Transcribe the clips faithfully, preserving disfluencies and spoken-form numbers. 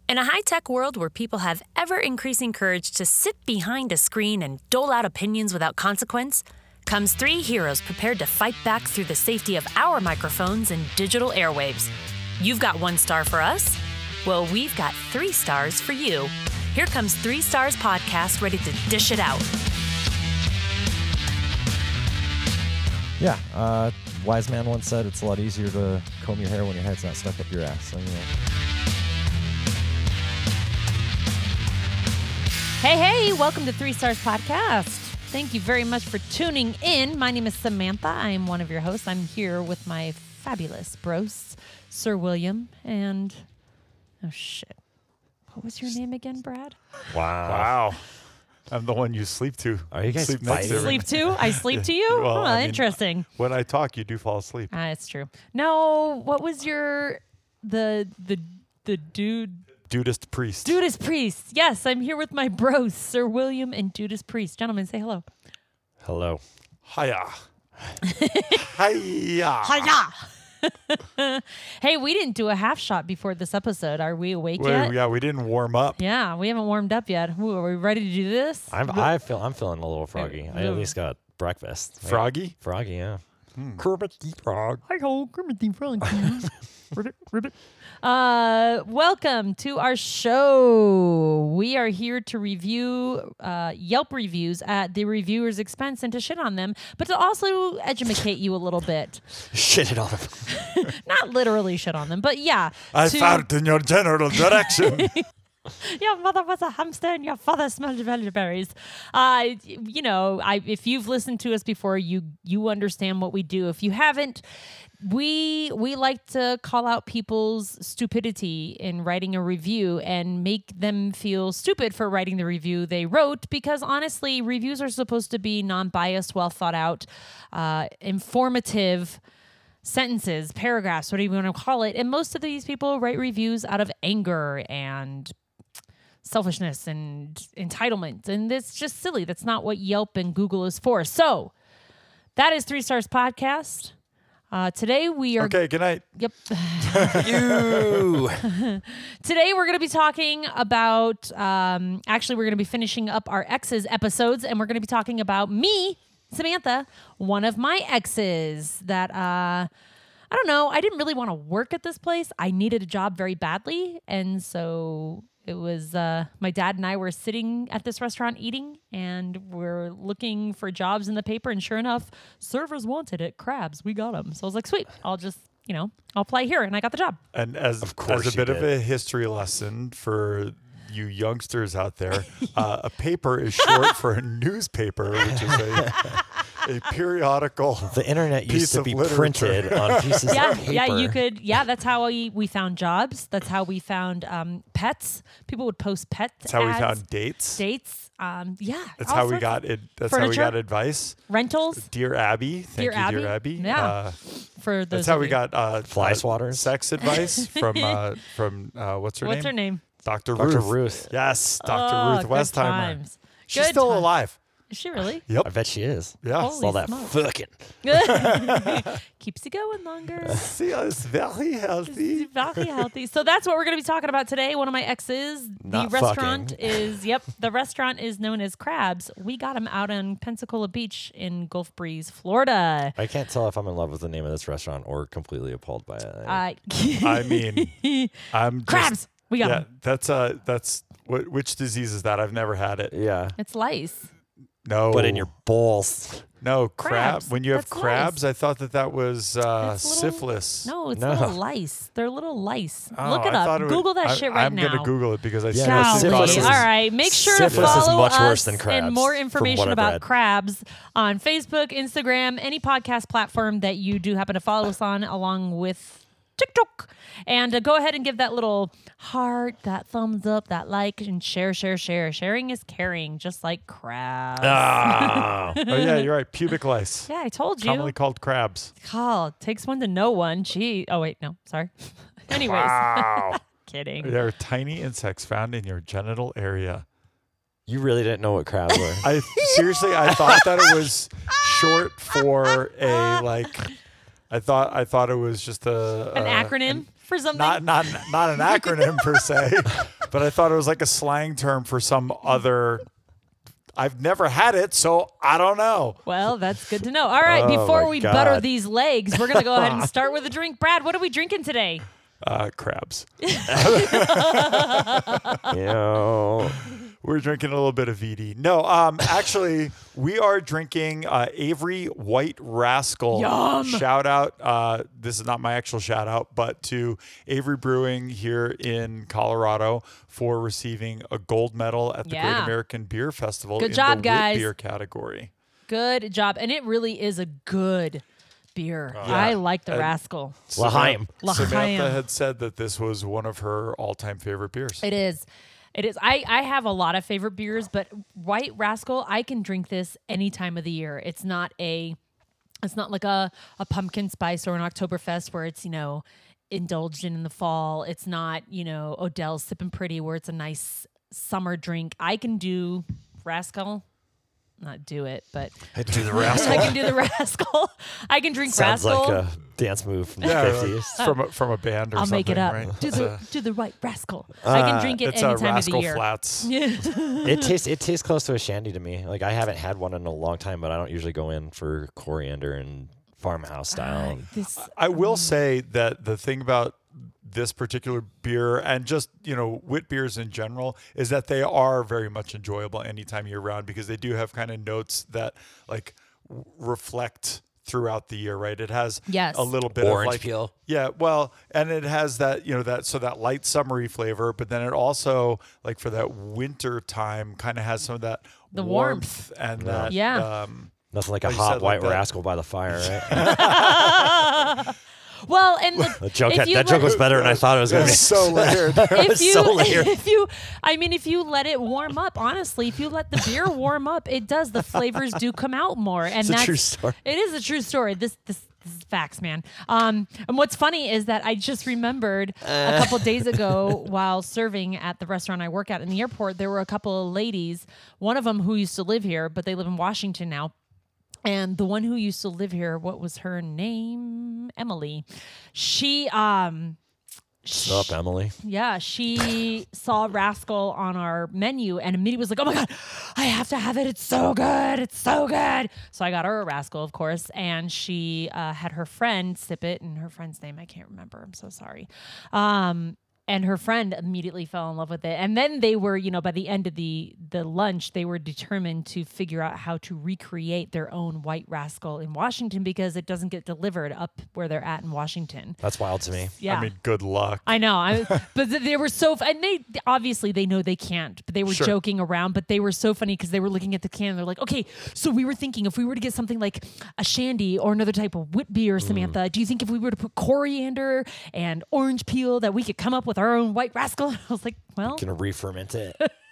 In a high-tech world where people have ever-increasing courage to sit behind a screen and dole out opinions without consequence, comes three heroes prepared to fight back through the safety of our microphones and digital airwaves. You've got one star for us. Well, we've got three stars for you. Here comes Three Stars Podcast, ready to dish it out. Yeah, uh, wise man once said it's a lot easier to comb your hair when your head's not stuck up your ass. So, you know. Hey, hey, welcome to Three Stars Podcast. Thank you very much for tuning in. My name is Samantha. I am one of your hosts. I'm here with my fabulous bros, Sir William, and, oh shit, what was your name again, Brad? Wow. Wow. I'm the one you sleep to. Are you guys sleep next to fighting? every- Sleep too? I sleep to you? Well, oh, I mean, interesting. When I talk, you do fall asleep. Ah, it's true. No, what was your, the, the, the dude... Dudist priest. Dudist Priest. Yes, I'm here with my bros, Sir William and Dudist Priest. Gentlemen, say hello. Hello. Hiya. Hiya. Hiya! Hey, we didn't do a half shot before this episode. Are we awake Wait, yet? yeah, we didn't warm up. Yeah, we haven't warmed up yet. Ooh, are we ready to do this? I'm I feel I'm feeling a little froggy. I at least got breakfast. Right? Froggy? Froggy, yeah. Kermit the Frog. Hi ho, Kermit the Frog. Ribbit, ribbit. Uh, welcome to our show. We are here to review uh, Yelp reviews at the reviewer's expense and to shit on them, but to also educate you a little bit. Shit it on him. Not literally shit on them, but yeah. I to- fart in your general direction. Your mother was a hamster and your father smelled elderberries. Uh, you know, I, if you've listened to us before, you you understand what we do. If you haven't, we we like to call out people's stupidity in writing a review and make them feel stupid for writing the review they wrote, because honestly, reviews are supposed to be non-biased, well thought out, uh, informative sentences, paragraphs, whatever you want to call it. And most of these people write reviews out of anger and selfishness and entitlement. And it's just silly. That's not what Yelp and Google is for. So that is Three Stars Podcast. Uh, today we are... Okay, good night. Yep. You. Today we're going to be talking about... Um, actually, we're going to be finishing up our exes episodes, and we're going to be talking about me, Samantha, one of my exes that... Uh, I don't know. I didn't really want to work at this place. I needed a job very badly. And so it was uh, my dad and I were sitting at this restaurant eating, and we're looking for jobs in the paper. And sure enough, servers wanted at Crabs. We got them. So I was like, sweet, I'll just, you know, I'll apply here. And I got the job. And as, Of course as a you bit of did. a history lesson for you youngsters out there, uh, a paper is short for a newspaper, which is a, a periodical. The internet used Piece to of be literature. printed on pieces Yeah, of paper. yeah, you could. Yeah, that's how we, we found jobs. That's how we found um, pets. People would post pet That's how we ads, found dates. dates. Um, yeah, That's all how we sorts got of it. That's how we Furniture? got advice. rentals Dear Abby, thank Dear you, Abby? dear Abby. Yeah. Uh, for those. that's how of we you. got uh, Fly uh, swatters? sex advice from uh, from uh, what's her What's name? her name? Doctor Doctor Ruth. Ruth. Yes, Doctor Oh, Ruth good Westheimer. times. She's Good still times. alive. Is she really? Yep. I bet she is. Yeah. Holy All that smokes. fucking. Keeps you going longer. See, it's very healthy. Very healthy. So that's what we're going to be talking about today. One of my exes. The Not restaurant fucking. is, yep, the restaurant is known as Crabs. We got them out on Pensacola Beach in Gulf Breeze, Florida. I can't tell if I'm in love with the name of this restaurant or completely appalled by it. Uh, I mean, I'm just, Crabs. We got Yeah, them. that's uh, that's what? Which disease is that? I've never had it. yeah. It's lice. No, But in your balls. no crab. Crabs. When you have That's lice. crabs, I thought that that was uh, It's little- syphilis. No, it's No. little lice. They're little lice. Oh, Look it I up. thought it would- Google that I, shit right I'm now. gonna Google it because I Yeah, seriously no, thought syphilis it is- was. All right. Make sure to Syphilis is follow much us worse than and crabs, more from information what I've about read. crabs on Facebook, Instagram, any podcast platform that you do happen to follow us on, along with TikTok. And uh, go ahead and give that little heart, that thumbs up, that like, and share, share, share. Sharing is caring, just like crabs. Ah. Oh yeah, you're right. Pubic lice, Yeah, I told you. commonly called crabs. Oh, it takes one to know one. Gee. Oh, wait, no. Sorry. Anyways. Wow. Kidding. They're tiny insects found in your genital area. You really didn't know what crabs were. I seriously, I thought that it was short for a like. I thought I thought it was just a An uh, acronym for something? Not not not an acronym per se. but I thought it was like a slang term for some other. I've never had it, so I don't know. Well, that's good to know. All right, Oh, before my we God. butter these legs, we're going to go ahead and start with a drink. Brad, what are we drinking today? Uh, crabs. You know, We're drinking a little bit of V D. No, um, actually, we are drinking uh, Avery White Rascal. Yum. Shout out. Uh, this is not my actual shout out, but to Avery Brewing here in Colorado for receiving a gold medal at the Yeah. Great American Beer Festival Good in job, the guys. wit beer category. Good job. And it really is a good beer. Yeah. I like the And- Rascal. L'chaim. Samantha L'chaim. had said that this was one of her all-time favorite beers. It is. It is. I, I have a lot of favorite beers, but White Rascal, I can drink this any time of the year. It's not a, it's not like a, a pumpkin spice or an Oktoberfest where it's, you know, indulged in in the fall. It's not, you know, Odell's Sippin' Pretty where it's a nice summer drink. I can do Rascal. Not do it, but I do the I rascal. can do the Rascal. I can drink Sounds Rascal. like a dance move from Yeah, the fifties. from a, from a band or I'll something, make it up. right? Do It's the a- do the White Rascal. I can drink it it's any a time of the Rascal year. Flats. It tastes it tastes close to a shandy to me. Like I haven't had one in a long time, but I don't usually go in for coriander and farmhouse style. Ah, this, I will say that the thing about this particular beer and just, you know, wit beers in general is that they are very much enjoyable anytime year round because they do have kind of notes that like w- reflect throughout the year, right? It has Yes. a little bit Orange of like peel. Yeah, well, and it has that, you know, that so that light summery flavor, but then it also like for that winter time kind of has some of that The warmth. and that Yeah. um Nothing like a Like you hot said, like white that. rascal by the fire, right? well, and the, The joke if had, you that let- joke was better than I thought it was going to be. it's so layered. if you, so layered. if you, I mean, if you let it warm up, honestly, if you let the beer warm up, it does. The flavors do come out more, and It's a that's true story. It is a true story. This, this, this is facts, man. Um, and what's funny is that I just remembered a couple days ago while serving at the restaurant I work at in the airport, there were a couple of ladies. One of them who used to live here, but they live in Washington now. And the one who used to live here, what was her name? Emily. She, um, What's up, Emily? yeah, she saw Rascal on our menu and immediately was like, oh my God, I have to have it. It's so good. It's so good. So I got her a Rascal, of course. And she uh, had her friend sip it. And her friend's name, I can't remember. I'm so sorry. Um, and her friend immediately fell in love with it. And then they were, you know, by the end of the the lunch, they were determined to figure out how to recreate their own White Rascal in Washington because it doesn't get delivered up where they're at in Washington. That's wild to me. Yeah. I mean, good luck. I know, I, but th- they were so, f- and they obviously they know they can't, but they were Sure. joking around. But they were so funny because they were looking at the can. And they're like, okay, so we were thinking if we were to get something like a shandy or another type of wit beer, Samantha, do you think if we were to put coriander and orange peel that we could come up with our own White Rascal? I was like, well, Gonna re-ferment it.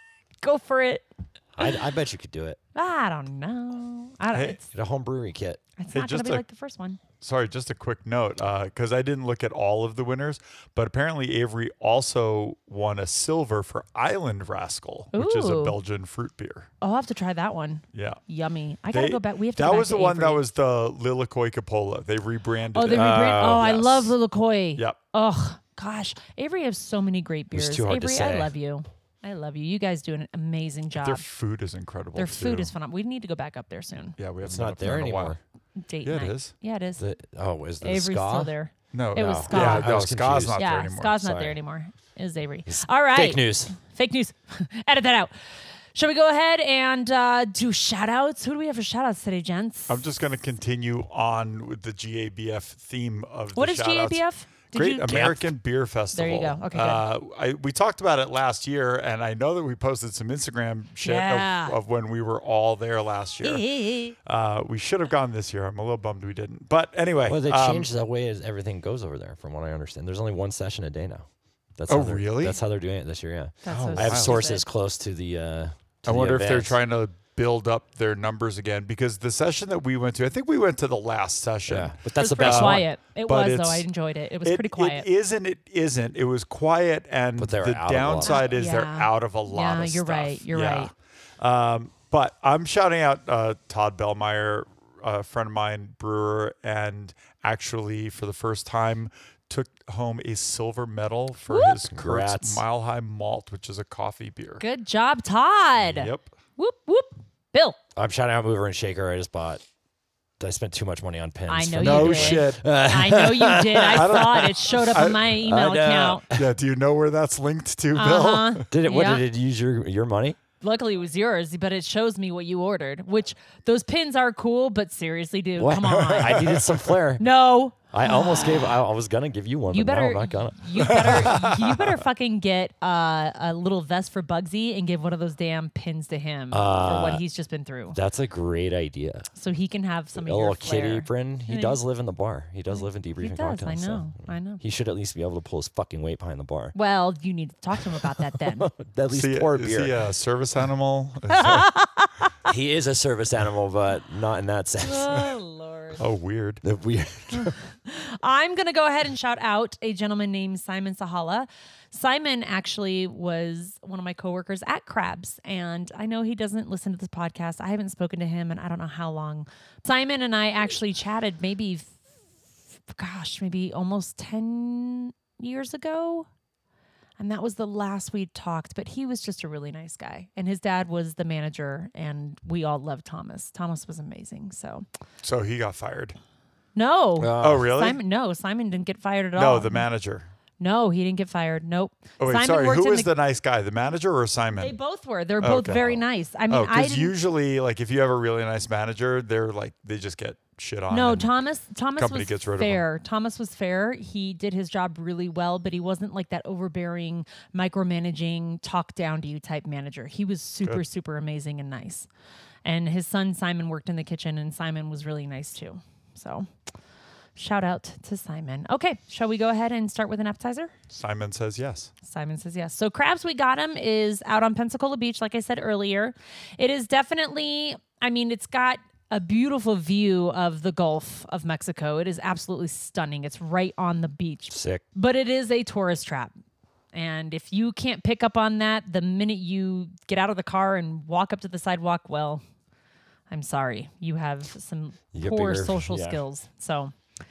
go for it. I, I bet you could do it. I don't know. I don't. Hey, It's, Get a home brewery kit. it's hey, not gonna just be a- like the first one. Sorry, just a quick note, because I didn't look at all of the winners, but apparently Avery also won a silver for Island Rascal, which is a Ooh. Belgian fruit beer. Oh, I'll have to try that one. Yeah. Yummy. I gotta They- go back. We have to. that go back was to the one that Avery. was the Lilikoy Capola. They rebranded Oh, they it. rebrand. Oh, oh, I yes. love Lilikoy. Yep. Oh gosh, Avery has so many great was beers. too hard to Avery, I say. love you. I love you. You guys do an amazing job. Their food is incredible. Their food too. is phenomenal. We need to go back up there soon. Yeah, we haven't It's been not up there in a while. anymore. Date Yeah, it night. is. Yeah, it is. The, oh, is the Avery's ska? still there. No, It was no. Ska. Yeah, I no, was Ska's confused. not there Yeah, anymore. Ska's not Sorry. there anymore. It is Avery. All right. Fake news. Fake news. Edit that out. Shall we go ahead and uh, do shout outs? Who do we have for shout outs today, gents? I'm just going to continue on with the G A B F theme of the What is shout-outs. G A B F? Did Great you- American Beer Festival. There you go. Okay, good. Uh, I, we talked about it last year, and I know that we posted some Instagram shit Yeah. of, of when we were all there last year. uh, we should have gone this year. I'm a little bummed we didn't. But anyway. Well, they um, changed the way as everything goes over there, from what I understand. There's only one session a day now. That's Oh, how they're- really? That's how they're doing it this year, yeah. That's Oh, so wow. I have stupid. sources close to the uh to I the wonder if they're events. trying to build up their numbers again because the session that we went to, I think we went to the last session. Yeah, but It that's was the pretty best quiet. one. It But was though. it's- I enjoyed it. It was It- pretty quiet. It isn't. It isn't. It was quiet, and But they're the out of a lot of downside stuff. is they're Yeah. out of a lot Yeah, of you're stuff. right. You're Yeah. Um, but I'm shouting out uh, Todd Bellmeyer, a friend of mine, brewer, and actually for the first time took home a silver medal for Whoop. his Congrats. Kurtz Mile High Malt, which is a coffee beer. Good job, Todd. Yep. Whoop whoop. Bill. I'm shouting out Mover and Shaker. I just bought. I spent too much money on pins. I know for- you No did. shit. I know you did. I, I don't- saw it. It showed up I- on my email I know. account. Yeah. Do you know where that's linked to, Bill? Uh-huh. Did it? What Yeah. did it use your your money? Luckily, it was yours, but it shows me what you ordered, which those pins are cool, but seriously, dude, What? come on. I needed some flair. No. I almost gave. I, I was gonna give you one, You but better, no, I'm not gonna. you better, you better fucking get uh, a little vest for Bugsy and give one of those damn pins to him for Uh, what he's just been through, That's a great idea. so he can have some A of your little kitty flair. apron. He Yeah. does live in the bar. He does live in He debriefing does. I cocktails. so know. I know. He should at least be able to pull his fucking weight behind the bar. Well, you need to talk to him about that then. At least Is he, pour is beer. he a service animal? Is that- He is a service animal, but not in that sense. Oh Lord. oh, weird. The weird. I'm going to go ahead and shout out a gentleman named Simon Sahala. Simon actually was one of my coworkers at Crabs, and I know he doesn't listen to this podcast. I haven't spoken to him in I don't know how long. Simon and I actually chatted maybe, f- gosh, maybe almost ten years ago. And that was the last we talked, but he was just a really nice guy. And his dad was the manager, and we all loved Thomas. Thomas was amazing. So, So he got fired. no. Oh, really? Simon, no, Simon didn't get fired at no, all. the manager. No, he didn't get fired. Nope. Oh, wait, Simon sorry. worked Who in was the, nice guy? The manager or Simon? They both were. They're both Okay. very nice. I mean, oh, I because didn't. usually, like, if you have a really nice manager, they're like, they just get shit on. No, and Thomas. Thomas company was gets rid of him. fair. Thomas was fair. He did his job really well, but he wasn't like that overbearing, micromanaging, talk down to you type manager. He was super, Good. super amazing and nice. And his son Simon worked in the kitchen, and Simon was really nice too. So, shout out to Simon. Okay, shall we go ahead and start with an appetizer? Simon says yes. Simon says yes. So Crabs We Got Him is out on Pensacola Beach, like I said earlier. It is definitely, I mean, it's got a beautiful view of the Gulf of Mexico. It is absolutely stunning. It's right on the beach. Sick. But it is a tourist trap. And if you can't pick up on that the minute you get out of the car and walk up to the sidewalk, well, I'm sorry. You have some You get poor bigger- social yeah. skills. So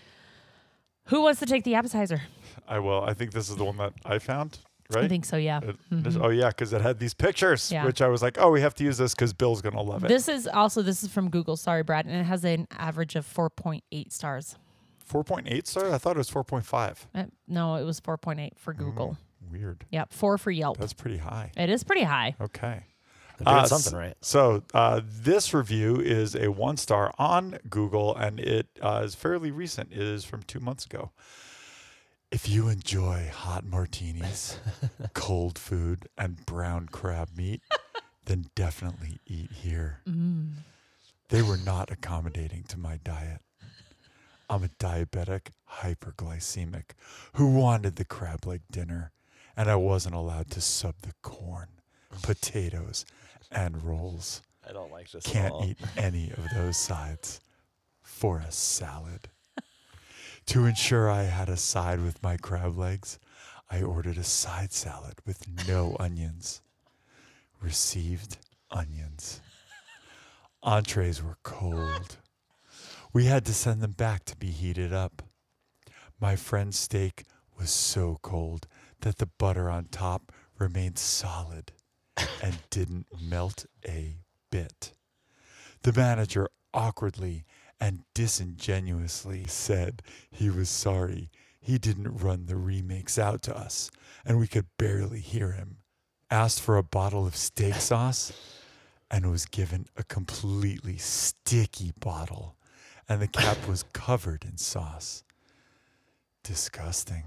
who wants to take the appetizer? I will. I think this is the one that I found, right? I think so, yeah. It- this- Oh, yeah, because it had these pictures, Yeah. which I was like, oh, we have to use this because Bill's going to love it. This is also this is from Google. Sorry, Brad, and it has an average of four point eight stars. four point eight stars? I thought it was four point five. Uh, no, it was four point eight for Google. Weird. Yep, four for Yelp. That's pretty high. It is pretty high. Okay. They're doing Uh, something s- right. So uh, this review is a one star on Google, and it uh, is fairly recent. It is from two months ago. If you enjoy hot martinis, cold food, and brown crab meat, then definitely eat here. They were not accommodating to my diet. I'm a diabetic hyperglycemic who wanted the crab leg dinner, and I wasn't allowed to sub the corn, potatoes, and rolls. I don't like this. Can't eat any of those sides for a salad. To ensure I had a side with my crab legs, I ordered a side salad with no onions. Received onions. Entrees were cold. We had to send them back to be heated up. My friend's steak was so cold that the butter on top remained solid and didn't melt a bit. The manager awkwardly and disingenuously said he was sorry he didn't run the remakes out to us and we could barely hear him. Asked for a bottle of steak sauce and was given a completely sticky bottle, and the cap was covered in sauce. Disgusting.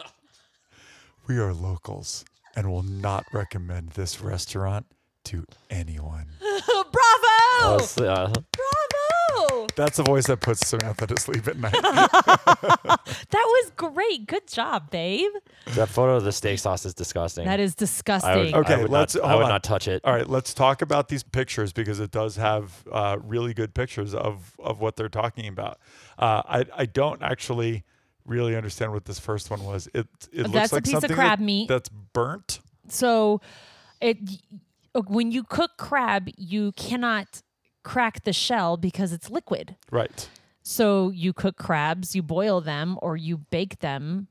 We are locals and will not recommend this restaurant to anyone. Bravo! Uh, s- uh, Bravo! That's the voice that puts Samantha to sleep at night. That was great. Good job, babe. that photo of the steak sauce is disgusting. That is I would, disgusting. Okay, I would let's- Not, I hold would on. not touch it. All right, let's talk about these pictures because it does have uh, really good pictures of, of what they're talking about. Uh, I I don't actually really understand what this first one was. It it That's looks a like piece of something crab that- meat. that's burnt. So, it when you cook crab, you cannot crack the shell because it's liquid. Right. So you cook crabs, you boil them, or you bake them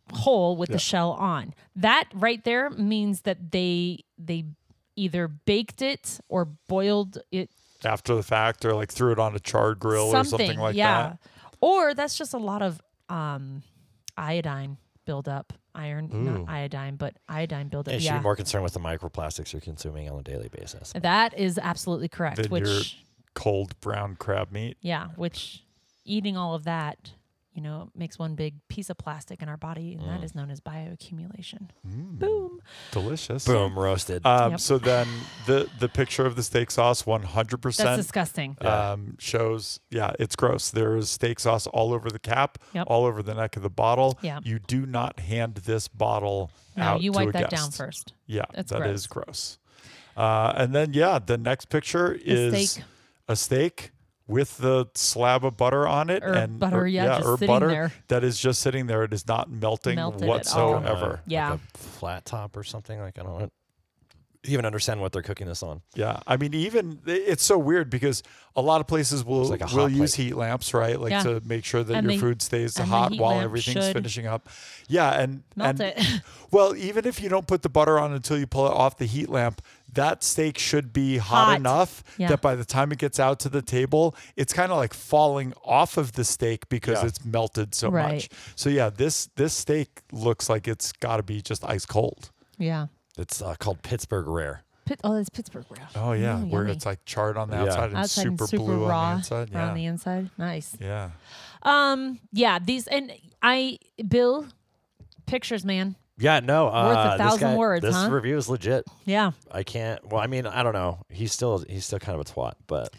whole with Yeah. the shell on. That right there means that they they either baked it or boiled it. After the fact, or like threw it on a charred grill something, or something like yeah. that. Or that's just a lot of um, iodine buildup. Iron, Ooh. not iodine, but iodine buildup. You should Yeah, be more concerned with the microplastics you're consuming on a daily basis. that is absolutely correct. Than which, your cold brown crab meat. yeah, which eating all of that, you know, makes one big piece of plastic in our body, and Mm. that is known as bioaccumulation. Boom. Delicious. Boom, roasted. Um, Yep. So then the the picture of the steak sauce, one hundred That's percent disgusting. um, shows, yeah, it's gross. There is steak sauce all over the cap, Yep. all over the neck of the bottle. Yeah. You do not hand this bottle No, out you to wipe a that guest. down first. Yeah, That's that is gross. Uh, and then, yeah, the next picture is steak. a steak with the slab of butter on it. Or and butter, yeah, just or sitting butter there. that is just sitting there. It is not melting Melted at all. whatsoever. Yeah. Like a flat top or something. Like I don't even understand what they're cooking this on. Yeah, I mean, even it's so weird because a lot of places will It's like a hot will use plate. heat lamps, right? Like Yeah. to make sure that And your the- food stays and the hot heat while lamp everything's should finishing up. Yeah, and Melt and it. well, even if you don't put the butter on until you pull it off the heat lamp, that steak should be hot, Hot. enough Yeah. that by the time it gets out to the table, it's kind of like falling off of the steak because Yeah. it's melted so Right. much. So yeah, this this steak looks like it's got to be just ice cold. Yeah. It's uh, called Pittsburgh Rare. Pit- oh, that's Pittsburgh Rare. Oh yeah, Mm, where yummy. it's like charred on the Yeah. outside and Outside super, and super blue raw on the inside. Yeah. on the inside. Nice. yeah. Um. Yeah. These and I, Bill, pictures, man. Yeah, no. Uh, Worth a this thousand guy- words, This huh? review is legit. Yeah. I can't. Well, I mean, I don't know. He's still he's still kind of a twat, but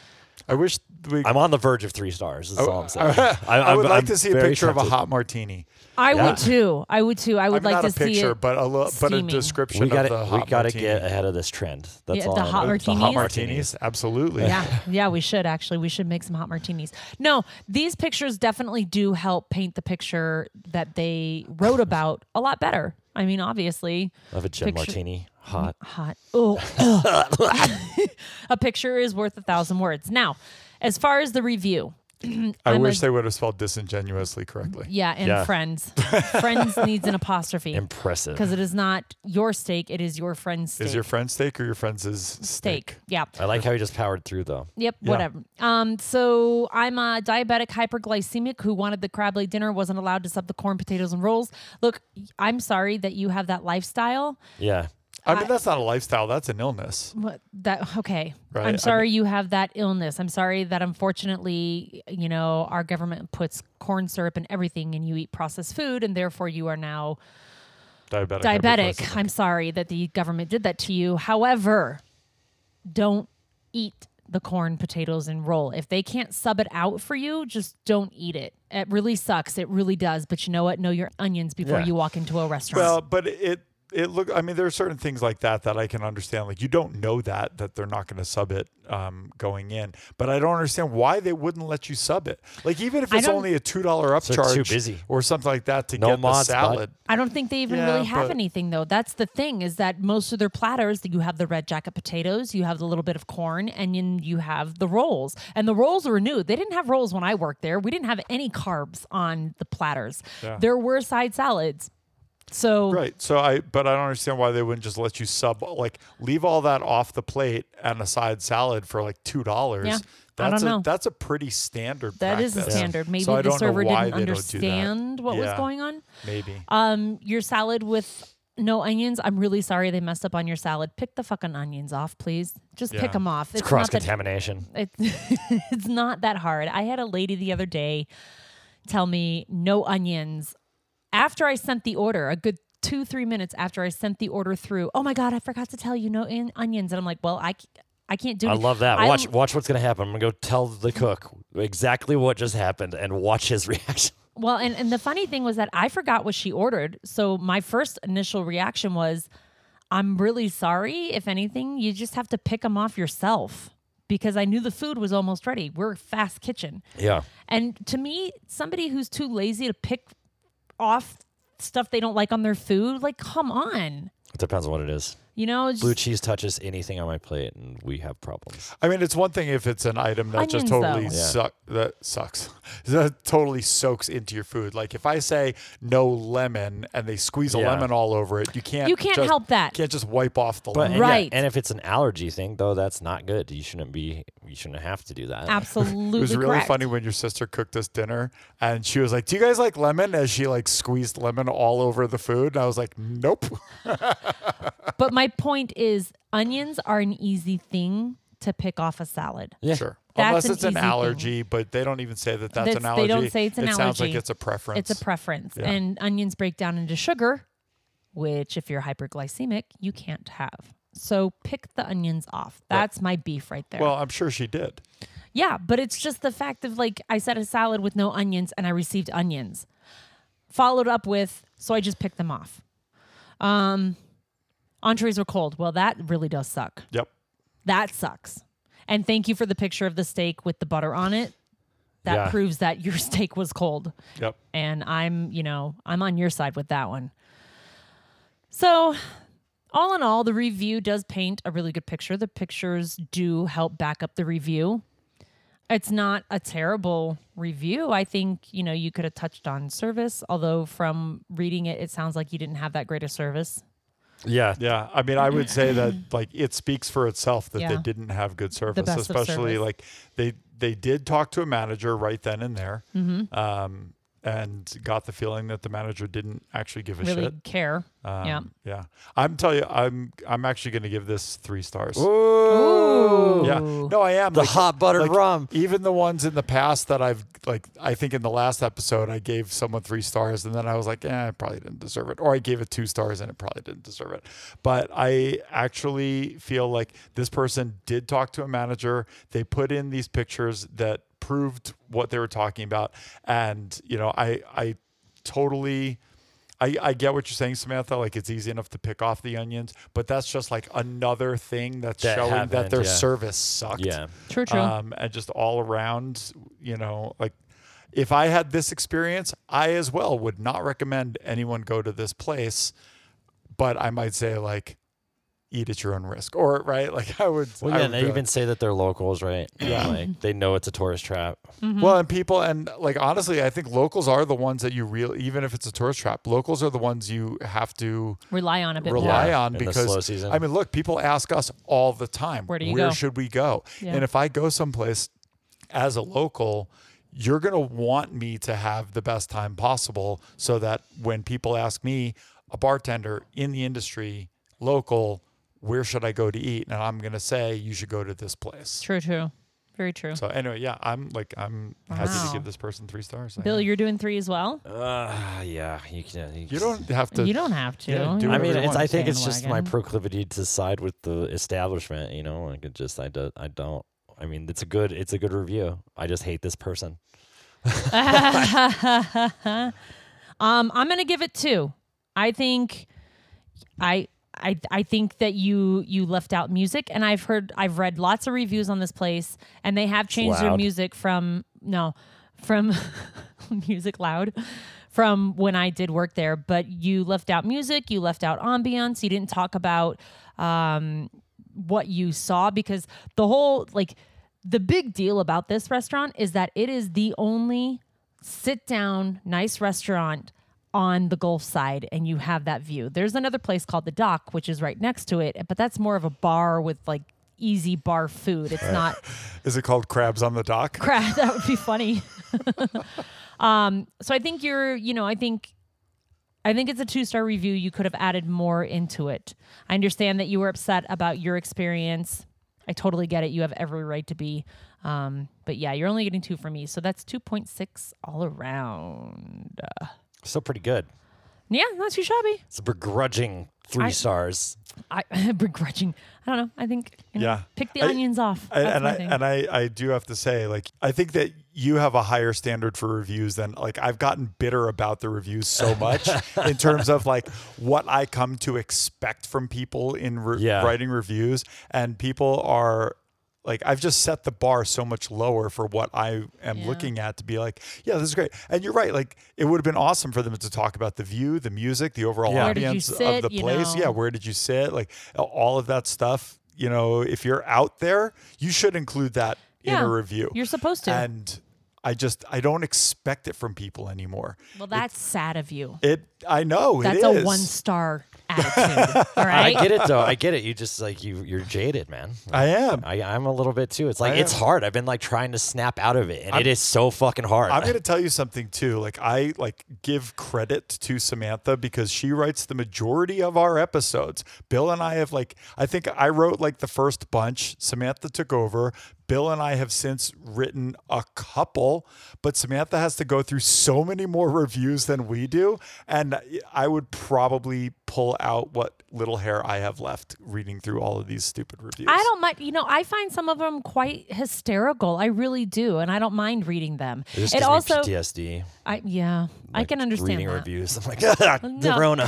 I wish we. I'm on the verge of three stars. Is all I'm saying. I, I, would I'm- like I'm to see a very picture of a tempted. hot martini. I Yeah. would too. I would too. I would I mean, like not to a see picture, it. but a li- but a steaming. description We got of the to hot we got to martini. get ahead of this trend. That's Yeah, all. the I hot know. martinis? hot Martinis? martinis, absolutely. Yeah, yeah, we should actually. We should make some hot martinis. No, these pictures definitely do help paint the picture that they wrote about a lot better. I mean, obviously, Of a gin Picture- martini, hot. hot. Oh, a picture is worth a thousand words. Now, as far as the review, I I'm wish a- they would have spelled disingenuously correctly. yeah, and Yeah. friends, friends needs an apostrophe Impressive. because it is not your steak; it is your friend's steak. Is your friend's steak or your friend's steak? steak? Yeah. I like how he just powered through though. Yep, Yeah. whatever. Um, so I'm a diabetic hyperglycemic who wanted the crab leg dinner, wasn't allowed to sub the corn, potatoes, and rolls. Look, I'm sorry that you have that lifestyle. Yeah. I mean, I- that's not a lifestyle. That's an illness. What that okay. Right, I I'm sorry mean- you have that illness. I'm sorry that unfortunately, you know, our government puts corn syrup in everything and you eat processed food and therefore you are now Diabetic. diabetic. hyperglycemic. I'm sorry that the government did that to you. However, don't eat the corn, potatoes, and roll. If they can't sub it out for you, just don't eat it. It really sucks. It really does. But you know what? Know your onions before Yeah. you walk into a restaurant. Well, but it it look. I mean, there are certain things like that that I can understand. Like you don't know that that they're not going to sub it um, going in, but I don't understand why they wouldn't let you sub it. Like even if I it's don't- only a two dollar So it's upcharge too busy. or something like that to No get mods, the bud. salad. I don't think they even Yeah, really have but- anything though. That's the thing is that most of their platters, you have the red jacket potatoes, you have the little bit of corn, and then you have the rolls. And the rolls were new. They didn't have rolls when I worked there. We didn't have any carbs on the platters. Yeah. There were side salads. So Right. So I, but I don't understand why they wouldn't just let you sub, like leave all that off the plate and a side salad for like two dollars. Yeah, That's I don't a, know. That's a pretty standard. that is the practice. standard. Maybe So I the don't know server why didn't they don't do that. understand what was Yeah. going on. Maybe. Um, your salad with no onions. I'm really sorry they messed up on your salad. Pick the fucking onions off, please. Just Yeah. pick them off. It's not cross that contamination. it, it's not that hard. I had a lady the other day tell me no onions after I sent the order. A good two three minutes after I sent the order through. Oh my god, I forgot to tell you no in onions. And I'm like, well, I. c- I can't do I it. love that. I- Watch watch what's gonna happen. I'm gonna go tell the cook exactly what just happened and watch his reaction. Well, and, and the funny thing was that I forgot what she ordered. So my first initial reaction was, I'm really sorry. If anything, you just have to pick them off yourself because I knew the food was almost ready. We're a fast kitchen. Yeah. And to me, somebody who's too lazy to pick off stuff they don't like on their food, like, come on. It depends on what it is. You know, just, Blue cheese touches anything on my plate, and we have problems. I mean, it's one thing if it's an item that just Onions, totally though. Yeah. suck that sucks, that totally soaks into your food. Like if I say no lemon and they squeeze a Yeah. lemon all over it, you can't. You can't just, help that. Can't just wipe off the But lemon. and yeah, Right. and if it's an allergy thing, though, that's not good. You shouldn't be. You shouldn't have to do that. absolutely It was really correct. funny when your sister cooked us dinner and she was like, "Do you guys like lemon?" As she like squeezed lemon all over the food, and I was like, "Nope." But my point is, onions are an easy thing to pick off a salad. Yeah. Sure. That's Unless an it's an easy thing. allergy, but they don't even say that that's, an That's- allergy. they don't say it's an it sounds like allergy. it's a preference. It's a preference. Yeah. And onions break down into sugar, which if you're hyperglycemic, you can't have. So pick the onions off. That's my beef right there. Well, I'm sure she did. Yeah, but it's just the fact of like I said a salad with no onions and I received onions. Followed up with, so I just picked them off. Um, entrees were cold. Well, that really does suck. Yep. That sucks. And thank you for the picture of the steak with the butter on it. That Yeah. proves that your steak was cold. Yep. And I'm, you know, I'm on your side with that one. So, all in all, the review does paint a really good picture. The pictures do help back up the review. It's not a terrible review. I think, you know, you could have touched on service, although from reading it, it sounds like you didn't have that great a service. Yeah. Yeah, I mean, I would say that like it speaks for itself that they Yeah. didn't have good service, best of especially service. like they they did talk to a manager right then and there, Mm-hmm. um, and got the feeling that the manager didn't actually give a Really shit. care. Um, yeah. yeah. I'm telling you, I'm I'm actually going to give this three stars. Ooh. Yeah, no, I am The like, hot buttered like, rum. Even the ones in the past that I've like, I think in the last episode I gave someone three stars, and then I was like, eh, I probably didn't deserve it, or I gave it two stars and it probably didn't deserve it. But I actually feel like this person did talk to a manager. They put in these pictures that proved what they were talking about, and you know, I I totally. I, I get what you're saying, Samantha. Like it's easy enough to pick off the onions, but that's just like another thing that's That showing that happened, their yeah. service sucked. Yeah. True, true. Um, and just all around, you know, like if I had this experience, I as well would not recommend anyone go to this place, but I might say like, eat at your own risk, or right, like I would. Well, I yeah, would and they be even like- say that they're locals, right? Yeah. Like they know it's a tourist trap. Mm-hmm. Well, and people, and like honestly, I think locals are the ones that you really, even if it's a tourist trap, locals are the ones you have to Rely on a bit rely more. Yeah, on in the because slow season. I mean, look, people ask us all the time, Where do you where go? should we go? Yeah. And if I go someplace as a local, you're going to want me to have the best time possible so that when people ask me, a bartender in the industry, local, where should I go to eat? And I'm going to say, you should go to this place. True, true. Very true. So anyway, yeah, I'm like, I'm happy Wow. to give this person three stars. I Bill, am. you're doing three as well? Uh, yeah, you can. you don't have to. You don't have to. Yeah, do You're I whatever mean, you it's, want. I think it's just my bandwagon. proclivity to side with the establishment. You know, like it just I do, I don't. I mean, it's a good it's a good review. I just hate this person. um, I'm gonna give it two. I think I I I think that you you left out music, and I've heard I've read lots of reviews on this place, and they have changed their loud. music from no from music loud from when I did work there. But you left out music, you left out ambiance, you didn't talk about um, what you saw, because the whole like the big deal about this restaurant is that it is the only sit down nice restaurant on the Gulf side, and you have that view. There's another place called the Dock, which is right next to it, but that's more of a bar with like easy bar food. It's not Is it called Crabs on the Dock? crap. That would be funny. um, so I think you're, you know, I think, I think it's a two-star review. You could have added more into it. I understand that you were upset about your experience. I totally get it. You have every right to be. Um, but yeah, you're only getting two from me. So that's two point six all around. Uh, Still pretty good. yeah, not too shabby. It's a begrudging three I- stars. I begrudging. I don't know. I think you know, Yeah. pick the I- onions off. I- That's and my I thing. and I, I do have to say, like, I think that you have a higher standard for reviews than like I've gotten bitter about the reviews so much in terms of like what I come to expect from people in re- Yeah. writing reviews, and people are like I've just set the bar so much lower for what I am Yeah. looking at to be like, yeah, this is great. And you're right. Like it would have been awesome for them to talk about the view, the music, the overall Yeah. Where did you ambience sit, of the you place. know? Yeah. Where did you sit? Like all of that stuff. You know, if you're out there, you should include that in Yeah. a review. You're supposed to. And I just, I don't expect it from people anymore. well, that's sad of you. It, I know That's it is. a one star attitude. All right. I get it though. I get it. You just like you you're jaded, man. I am. I, I'm a little bit too. It's like I it's am. hard. I've been like trying to snap out of it, and I'm- it is so fucking hard. I'm going to tell you something too. Like I like give credit to Samantha because she writes the majority of our episodes. Bill and I have like I think I wrote like the first bunch. Samantha took over. Bill and I have since written a couple, but Samantha has to go through so many more reviews than we do, and I would probably pull out what little hair I have left reading through all of these stupid reviews. I don't mind. You know, I find some of them quite hysterical. I really do, and I don't mind reading them. it just It gives me also, P T S D. I yeah, I like, can understand reading that. reviews. I'm like, ah, the No. Rona.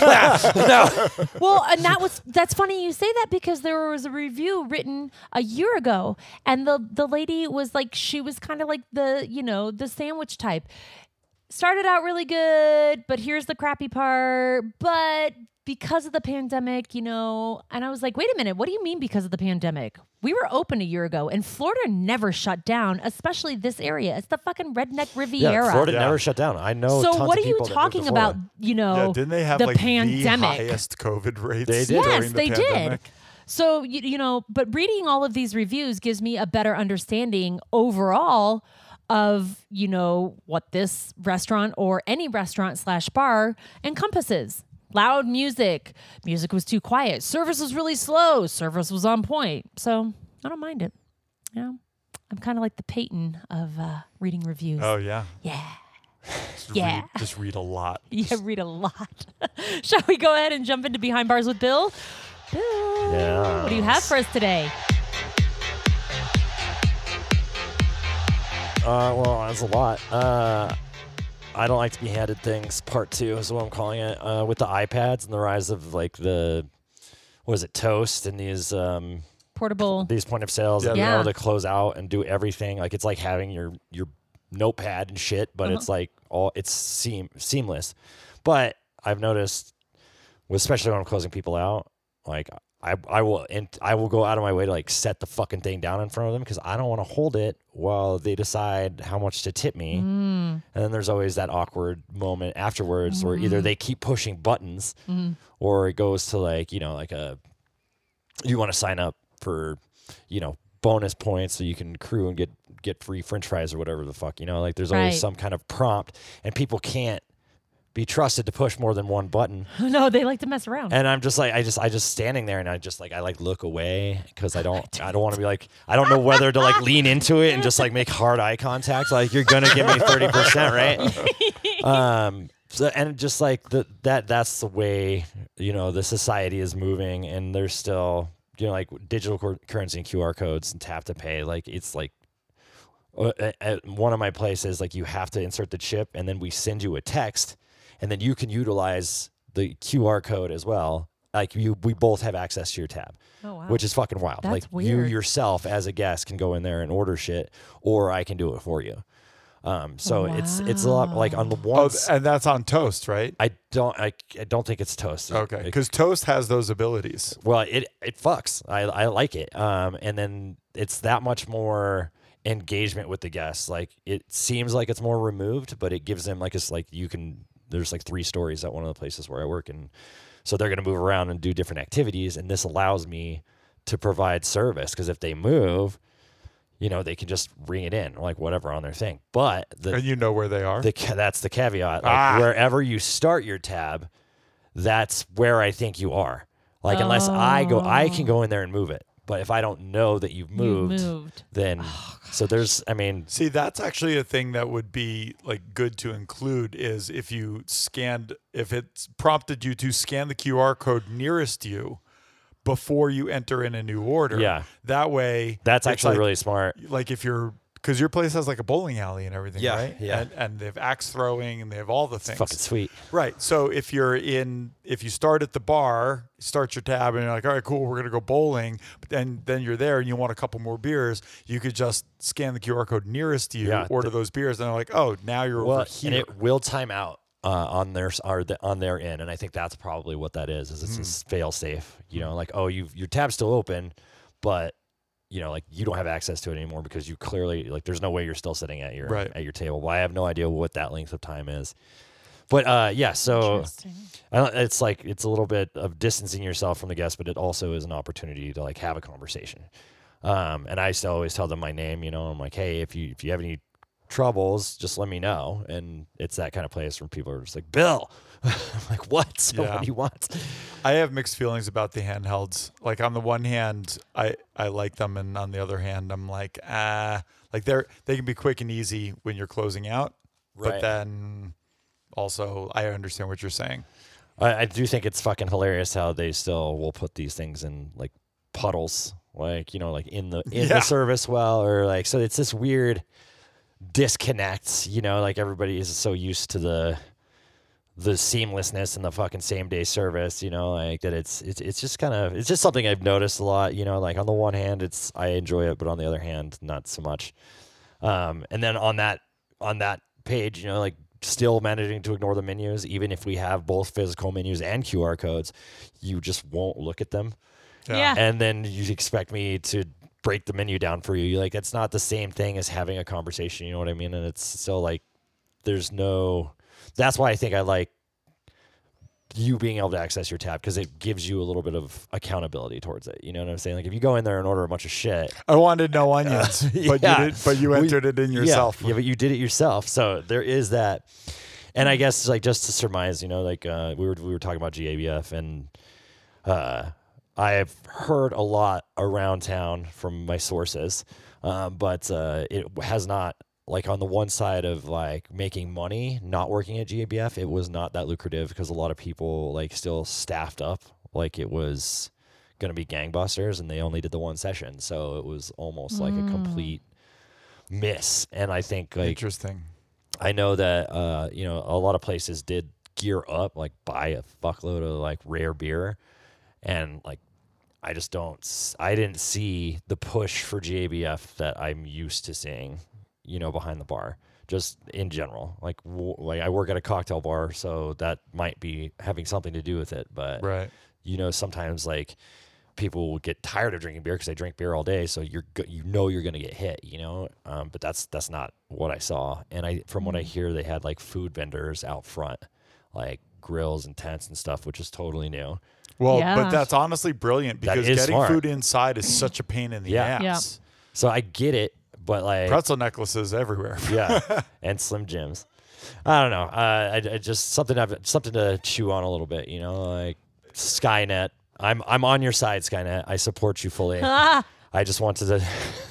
no. Well, and that was that's funny you say that because there was a review written a year ago, and the the lady was like, she was kind of like the you know the sandwich type. Started out really good, but here's the crappy part. But because of the pandemic, you know, and I was like, wait a minute, what do you mean because of the pandemic? We were open a year ago, and Florida never shut down, especially this area. It's the fucking redneck Riviera. Yeah, Florida Yeah. never shut down. I know. So tons what of are you people that moved to talking about? Florida. You know, Yeah, didn't they have the like pandemic? the highest COVID rates They did. during Yes, the they pandemic? did. So you, you know, but reading all of these reviews gives me a better understanding overall of you know what this restaurant or any restaurant slash bar encompasses. Loud music, music was too quiet. Service was really slow. Service was on point. So I don't mind it. You know, I'm kind of like the Peyton of uh, reading reviews. Oh yeah. Yeah. Just Yeah. Read, just read a lot. Yeah, read a lot. Shall we go ahead and jump into Behind Bars with Bill? Bill, Yes. what do you have for us today? Uh, well, that's a lot. Uh, I don't like to be handed things. Part two is what I'm calling it. Uh, with the iPads and the rise of like the, what is it, Toast and these um, Portable. these point of sales Yeah. and being Yeah. able to close out and do everything. Like it's like having your your notepad and shit, but Uh-huh. it's like all it's seam seamless. But I've noticed, especially when I'm closing people out, like I I will and I will go out of my way to like set the fucking thing down in front of them because I don't want to hold it while they decide how much to tip me. Mm. And then there's always that awkward moment afterwards where either they keep pushing buttons Mm-hmm. or it goes to like, you know, like a, you want to sign up for, you know, bonus points so you can crew and get, get free French fries or whatever the fuck, you know, like there's always Right. some kind of prompt and people can't be trusted to push more than one button. No, they like to mess around. And I'm just like, I just, I just standing there and I just like, I like look away because I don't, I don't want to be like, I don't know whether to like lean into it and just like make hard eye contact. Like you're going to give me thirty percent, right? um, so, and just like the, that, that's the way, you know, the society is moving and there's still, you know, like digital cur- currency and Q R codes and tap to pay. Like it's like, uh, at- at one of my places, like you have to insert the chip and then we send you a text and then you can utilize the Q R code as well. Like you, we both have access to your tab, Oh, wow. which is fucking wild. That's like weird. you yourself as a guest can go in there and order shit, or I can do it for you. Um, so it's it's a lot like on the Oh, one. th- and that's on Toast, right? I don't I, I don't think it's Toast. Okay, It- because Toast has those abilities. well, it it fucks. I I like it. Um, and then it's that much more engagement with the guests. Like it seems like it's more removed, but it gives them like it's like you can. There's like three stories at one of the places where I work, and so they're gonna move around and do different activities, and this allows me to provide service because if they move, you know, they can just ring it in like whatever on their thing. But the And you know where they are. the ca- that's the caveat. Like Ah. wherever you start your tab, that's where I think you are. Like unless I go, I can go in there and move it. But if I don't know that you've You moved, moved. then so there's. I mean, See, that's actually a thing that would be like good to include is if you scanned, if it's prompted you to scan the Q R code nearest you before you enter in a new order. Yeah. That way, that's it's actually like- really smart. like if you're because your place has like a bowling alley and everything, Yeah, right? yeah. And, and they have axe throwing and they have all the things. Fucking sweet. Right. So if you're in, if you start at the bar, start your tab, and you're like, all right, cool, we're gonna go bowling. But then then you're there and you want a couple more beers, you could just scan the Q R code nearest to you, Yeah, order those beers, and they're like, oh, now you're Well, over here. and it will time out uh, on their or the, on their end, and I think that's probably what that is. Is it's Mm. a fail safe? You know, like oh, you your tab's still open, but you know, like you don't have access to it anymore because you clearly like there's no way you're still sitting at your Right. at your table. Well, I have no idea what that length of time is, but uh, yeah. So Interesting. I don't, it's like it's a little bit of distancing yourself from the guest, but it also is an opportunity to like have a conversation. Um, and I still always tell them my name. You know, I'm like, hey, if you if you have any troubles, just let me know. And it's that kind of place where people are just like, Bill. I'm like, what? So Yeah. what do you want? I have mixed feelings about the handhelds. Like on the one hand, I, I like them, and on the other hand, I'm like, ah, like they're they can be quick and easy when you're closing out, but Right. then also I understand what you're saying. I, I do think it's fucking hilarious how they still will put these things in like puddles, like you know, like in the in Yeah. the service well, or like so. It's this weird disconnect. You know, like everybody is so used to the the seamlessness and the fucking same day service. You know, like that. It's it's it's just kind of it's just something I've noticed a lot. You know, like on the one hand, it's I enjoy it, but on the other hand, not so much. Um, and then on that on that page, you know, like. Still managing to ignore the menus, even if we have both physical menus and Q R codes, you just won't look at them. Yeah. And then you expect me to break the menu down for you. You're like, that's not the same thing as having a conversation. You know what I mean? And it's still like, there's no, that's why I think I like you being able to access your tab because it gives you a little bit of accountability towards it. You know what I'm saying? Like if you go in there and order a bunch of shit, I wanted no onions, but yeah. you did, but you We- entered it in yourself. Yeah, yeah, but you did it yourself. So there is that. And I guess like just to surmise, you know, like uh, we were we were talking about G A B F, and uh, I have heard a lot around town from my sources, um, but uh, it has not like on the one side of like making money, not working at G A B F, it was not that lucrative because a lot of people like still staffed up like it was going to be gangbusters, and they only did the one session, so it was almost like a complete miss. And I think like Interesting. I know that uh, you know, a lot of places did gear up, like buy a fuckload of like rare beer, and like I just don't, s- I didn't see the push for G A B F that I'm used to seeing, you know, behind the bar. Just in general, like w- like I work at a cocktail bar, so that might be having something to do with it. But Right. you know, sometimes like people will get tired of drinking beer because they drink beer all day, so you're go- you know you're gonna get hit, you know. Um, but that's that's not what I saw. And I from what I hear, they had like food vendors out front, like grills and tents and stuff, which is totally new. Well, Yeah. but that's honestly brilliant That because is getting smart. food inside is such a pain in the Yeah. ass. So I get it, but like Pretzel necklaces everywhere. yeah, and Slim Jims. I don't know. Uh, I, I just something I've something to chew on a little bit, you know, like Skynet. I'm I'm on your side, Skynet. I support you fully. Ah, I just wanted to.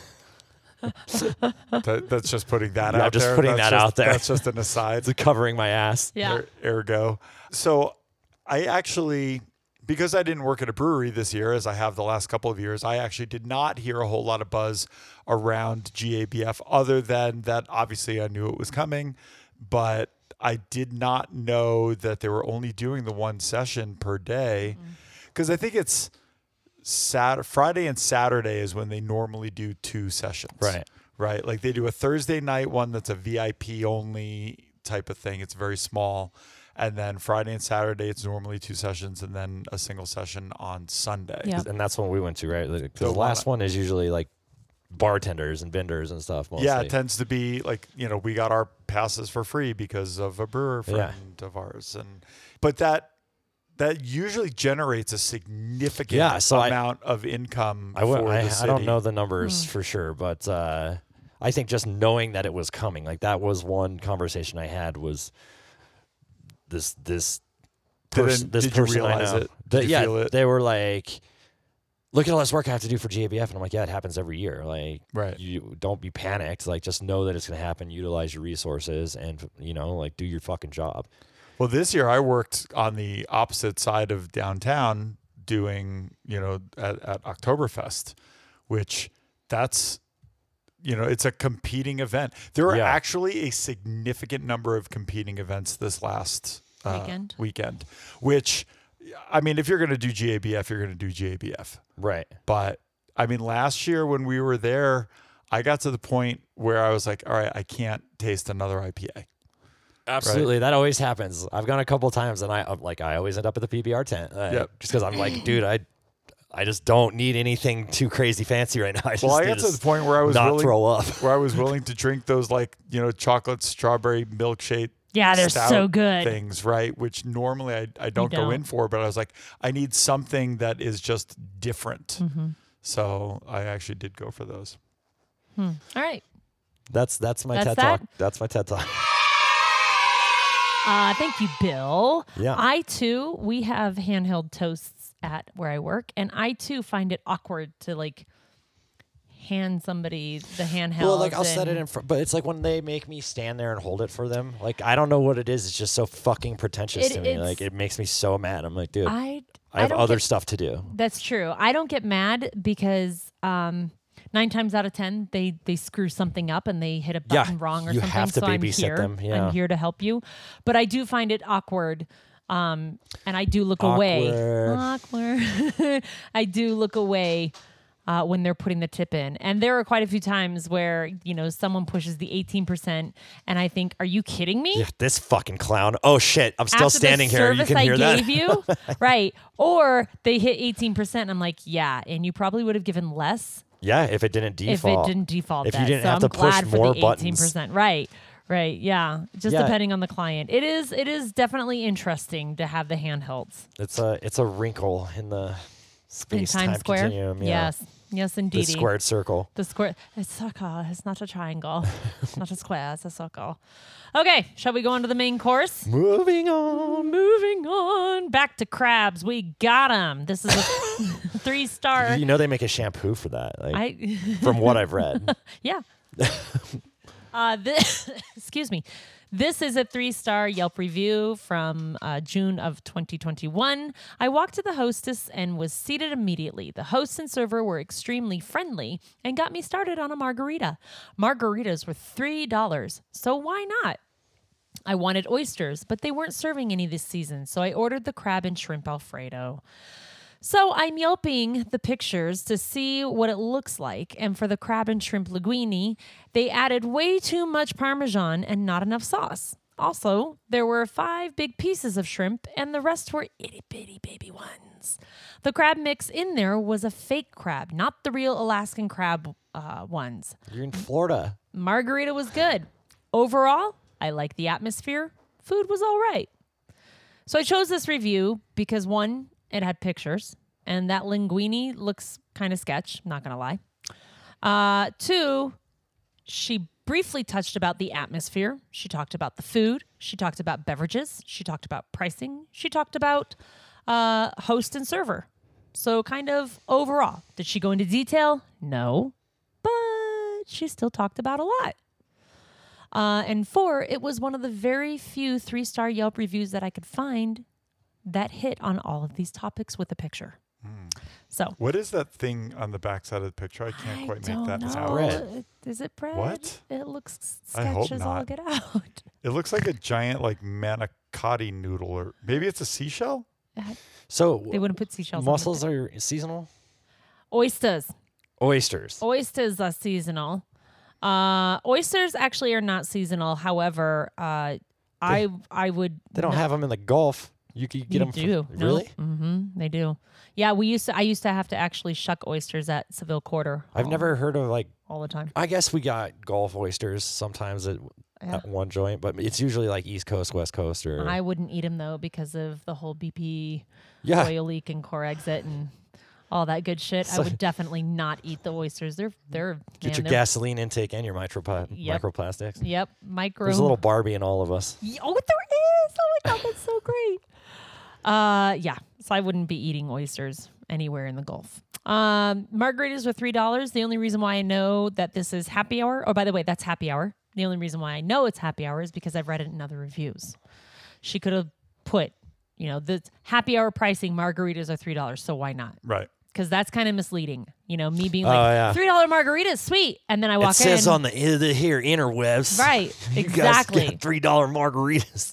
That, that's just putting that Yeah, out just there. putting That's that just- out there. That's just an aside. covering my ass. yeah. Er- ergo. So I actually, because I didn't work at a brewery this year, as I have the last couple of years, I actually did not hear a whole lot of buzz around G A B F other than that obviously I knew it was coming, but I did not know that they were only doing the one session per day. Because I think it's Sat- Friday and Saturday is when they normally do two sessions. Right. Right. Like they do a Thursday night one that's a V I P only type of thing. It's very small. And then Friday and Saturday, it's normally two sessions and then a single session on Sunday. Yeah. And that's when we went to, right? Like, 'cause the The last one- one is usually like bartenders and vendors and stuff. Mostly. Yeah, it tends to be like, you know, we got our passes for free because of a brewer Yeah. friend of ours. And but that that usually generates a significant Yeah, so I- amount of income I, w- for I, the I city. don't know the numbers for sure, but uh, I think just knowing that it was coming, like that was one conversation I had was this this person, Didn't- this did you person I realize know. it? that- Did you yeah, feel it? they were like, look at all this work I have to do for G A B F, and I'm like, yeah, it happens every year. Like, Right. you don't be panicked. Like, just know that it's gonna happen. Utilize your resources, and you know, like, do your fucking job. Well, this year I worked on the opposite side of downtown doing, you know, at, at Oktoberfest, which that's, you know, it's a competing event. There are Yeah. actually a significant number of competing events this last uh, Weekend. weekend, which, I mean, if you're going to do G A B F, you're going to do G A B F. Right. But I mean, last year when we were there, I got to the point where I was like, all right, I can't taste another I P A. Absolutely, that always happens. I've gone a couple times, and I I'm like I always end up at the P B R tent. Uh, Yep. Just because I'm like, dude, I I just don't need anything too crazy fancy right now. I just Well, I need got to the point where I was not willing, throw up. where I was willing to drink those like, you know, chocolate strawberry milkshake. Yeah, they're stout so good. things, right? Which normally I, I don't, go don't. in for, but I was like, I need something that is just different. Mm-hmm. So I actually did go for those. All right. That's that's my That's TED that? talk. That's my TED talk. Uh, thank you, Bill. Yeah. I too, we have handheld toasts at where I work, and I too find it awkward to like hand somebody the handheld. Well, like I'll set it and- in front, but it's like when they make me stand there and hold it for them. Like I don't know what it is. It's just so fucking pretentious It- to me. it's- Like it makes me so mad. I'm like, dude, I, I have don't other get- stuff to do. That's true. I don't get mad because um, nine times out of ten they they screw something up and they hit a Yeah, button wrong or you something. have to so I'm babysit here. them, yeah. I'm here to help you, but I do find it awkward. Um, and I do look away. Awkward. I do look away uh, when they're putting the tip in. And there are quite a few times where, you know, someone pushes the eighteen percent and I think, are you kidding me? Yeah, this fucking clown. Oh shit, I'm still After standing the here. You service can I hear that. gave you, right? Or they hit eighteen percent. And I'm like, yeah, and you probably would have given less Yeah, if it didn't default. if it didn't default. If you that. didn't so have I'm to push glad for more the buttons. eighteen percent. Right, right, yeah. Just Yeah. depending on the client, it is it is definitely interesting to have the handhelds It's a it's a wrinkle in the in space Times time Square. continuum. Yeah. Yes, yes, The indeed. squared circle. The square. It's circle. It's not a triangle. It's not a square. It's a circle. Okay, shall we go on to the main course? Moving on. Moving on. Back to crabs. We got them. This is a three star. You know they make a shampoo for that. Like, I from what I've read. yeah. uh, this, excuse me. This is a three-star Yelp review from uh, June of twenty twenty-one. I walked to the hostess and was seated immediately. The host and server were extremely friendly and got me started on a margarita. Margaritas were three dollars, so why not? I wanted oysters, but they weren't serving any this season, so I ordered the crab and shrimp Alfredo. So I'm Yelping the pictures to see what it looks like. And for the crab and shrimp linguine, they added way too much Parmesan and not enough sauce. Also, there were five big pieces of shrimp and the rest were itty bitty baby ones. The crab mix in there was a fake crab, not the real Alaskan crab uh, ones. You're in Florida. Margarita was good. Overall, I like the atmosphere. Food was all right. So I chose this review because one, it had pictures, and that linguine looks kind of sketch, not going to lie. Uh, two, she briefly touched about the atmosphere. She talked about the food. She talked about beverages. She talked about pricing. She talked about uh, host and server. So kind of overall. Did she go into detail? No. But she still talked about a lot. Uh, and four, it was one of the very few three-star Yelp reviews that I could find that hit on all of these topics with a picture. So What is that thing on the backside of the picture? I can't I quite don't make that know. out. Bread. Is it bread? What? It looks I hope sketch as all not. get out. It looks like a giant like manicotti noodle, or maybe it's a seashell. So They wouldn't put seashells. on the mussels pic- are seasonal. Oysters. Oysters. Oysters are seasonal. Uh, oysters actually are not seasonal. However, uh, I I would. They don't not- have them in the Gulf. You could get You them. do. No. Really? Mm-hmm. They do. Yeah, we used to. I used to have to actually shuck oysters at Seville Quarter. I've all, never heard of like. all the time. I guess we got Gulf oysters sometimes at, Yeah. at one joint, but it's usually like East Coast, West Coast, or I wouldn't eat them though because of the whole B P yeah. oil leak and core exit and all that good shit. I So- would definitely not eat the oysters. They're they're Get man, your they're- gasoline intake and your micropla- Yep. microplastics. Yep, micro. There's a little Barbie in all of us. Y- Oh, there is! Oh my god, that's so great. Uh, yeah. So I wouldn't be eating oysters anywhere in the Gulf. Um, margaritas were three dollars. The only reason why I know that this is happy hour. Oh, by the way, that's happy hour. The only reason why I know it's happy hour is because I've read it in other reviews. She could have put, you know, the happy hour pricing margaritas are three dollars. So why not? Right. because that's kind of misleading. You know, me being Oh, like yeah. three dollar margaritas, sweet, and then I walk It says in. on the, the here interwebs. Right, You exactly. guys get three dollar margaritas.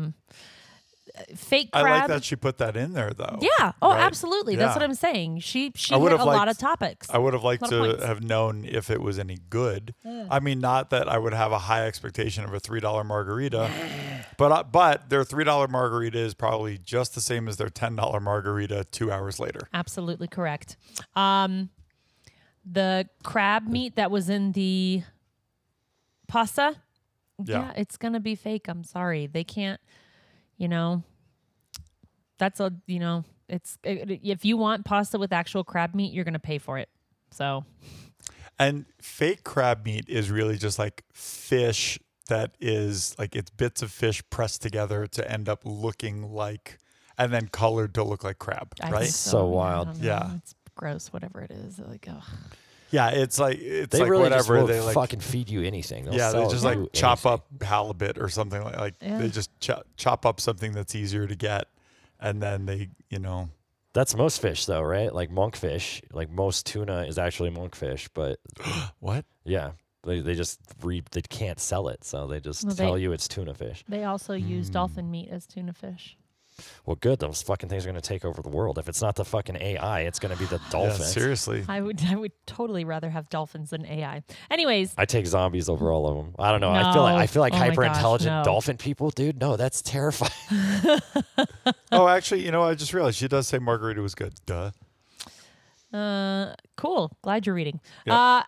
fake I crab. like that she put that in there, though. Yeah. Oh, Right? absolutely. That's Yeah. what I'm saying. She she I hit would've a lot liked- of topics. I would have liked Lot of to points. have known if it was any good. I mean, not that I would have a high expectation of a three dollar margarita, but uh, but their three dollar margarita is probably just the same as their ten dollar margarita two hours later. Absolutely correct. Um, the crab meat that was in the pasta, yeah, Yeah. it's gonna be fake. I'm sorry, they can't. You know, that's a you know, it's it, if you want pasta with actual crab meat, you're gonna pay for it. So And fake crab meat is really just like fish that is like it's bits of fish pressed together to end up looking like, and then colored to look like crab, I right? think So I wild. don't know. Yeah. It's gross. Whatever it is, like ugh. Yeah, it's like it's They like really whatever just will they like. fucking feed you anything. They'll Yeah, they sell just you like chop anything. up halibut or something like like Yeah. they just chop chop up something that's easier to get, and then they you know That's most fish, though, right? Like monkfish. Like most tuna is actually monkfish, but what? yeah, they they just re they can't sell it, so they just Well, they- tell you it's tuna fish. They also Hmm. use dolphin meat as tuna fish. Well, good. Those fucking things are gonna take over the world. If it's not the fucking A I, it's gonna be the Yeah, dolphins. seriously. I would I would totally rather have dolphins than A I. Anyways, I take zombies over all of them. I don't know. I feel like No. I feel like Oh my hyper gosh, intelligent no. dolphin people, dude. No, that's terrifying. Oh, actually, you know, I just realized she does say margarita was good. Duh. uh, cool. Glad you're reading. Yep. Uh,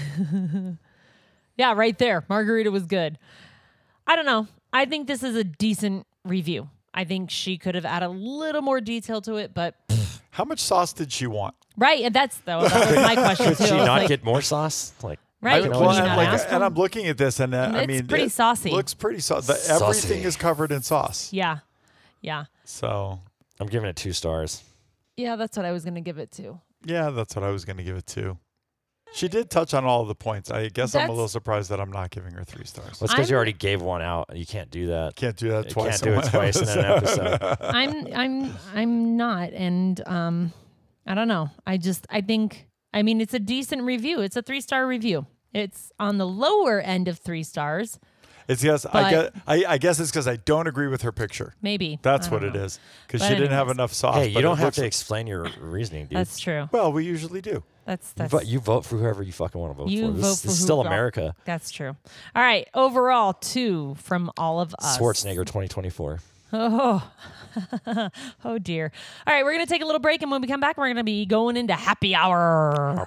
yeah, right there. Margarita was good. I don't know. I think this is a decent review. I think she could have added a little more detail to it, but How much sauce did she want? right, and that's though that was my question too. Could she I was not like, get more sauce? Like, right? I, Can know you what well, you not and, mean. like, ask and them? I'm looking at this, and uh, I It's mean, pretty it saucy. Looks pretty saucy. The, Saucy. everything is covered in sauce. Yeah, yeah, So I'm giving it two stars. yeah. That's what I was gonna give it to. yeah, that's what I was going to give it to. She did touch on all of the points. I guess I'm a That's- little surprised that I'm not giving her three stars. Well, it's because you I'm- already gave one out. You can't do that. Can't do that You twice. can't do it one twice in an episode. I'm I'm I'm not, and um, I don't know. I just I think I mean it's a decent review. It's a three star review. It's on the lower end of three stars, It's yes. I But- get. I, I guess it's because I don't agree with her picture. maybe. That's I what don't it know. is. Because But she didn't have anyways. enough sauce. Hey, you but don't it have looks- to explain your reasoning, dude. That's true. Well, we usually do. That's You, that's vote, you vote for whoever you fucking want to vote You for. This, vote this for is who still vote. America. that's true. All right. Overall, two from all of us. Schwarzenegger twenty twenty-four. Oh, oh dear. All right, we're gonna take a little break, and when we come back, we're gonna be going into happy hour.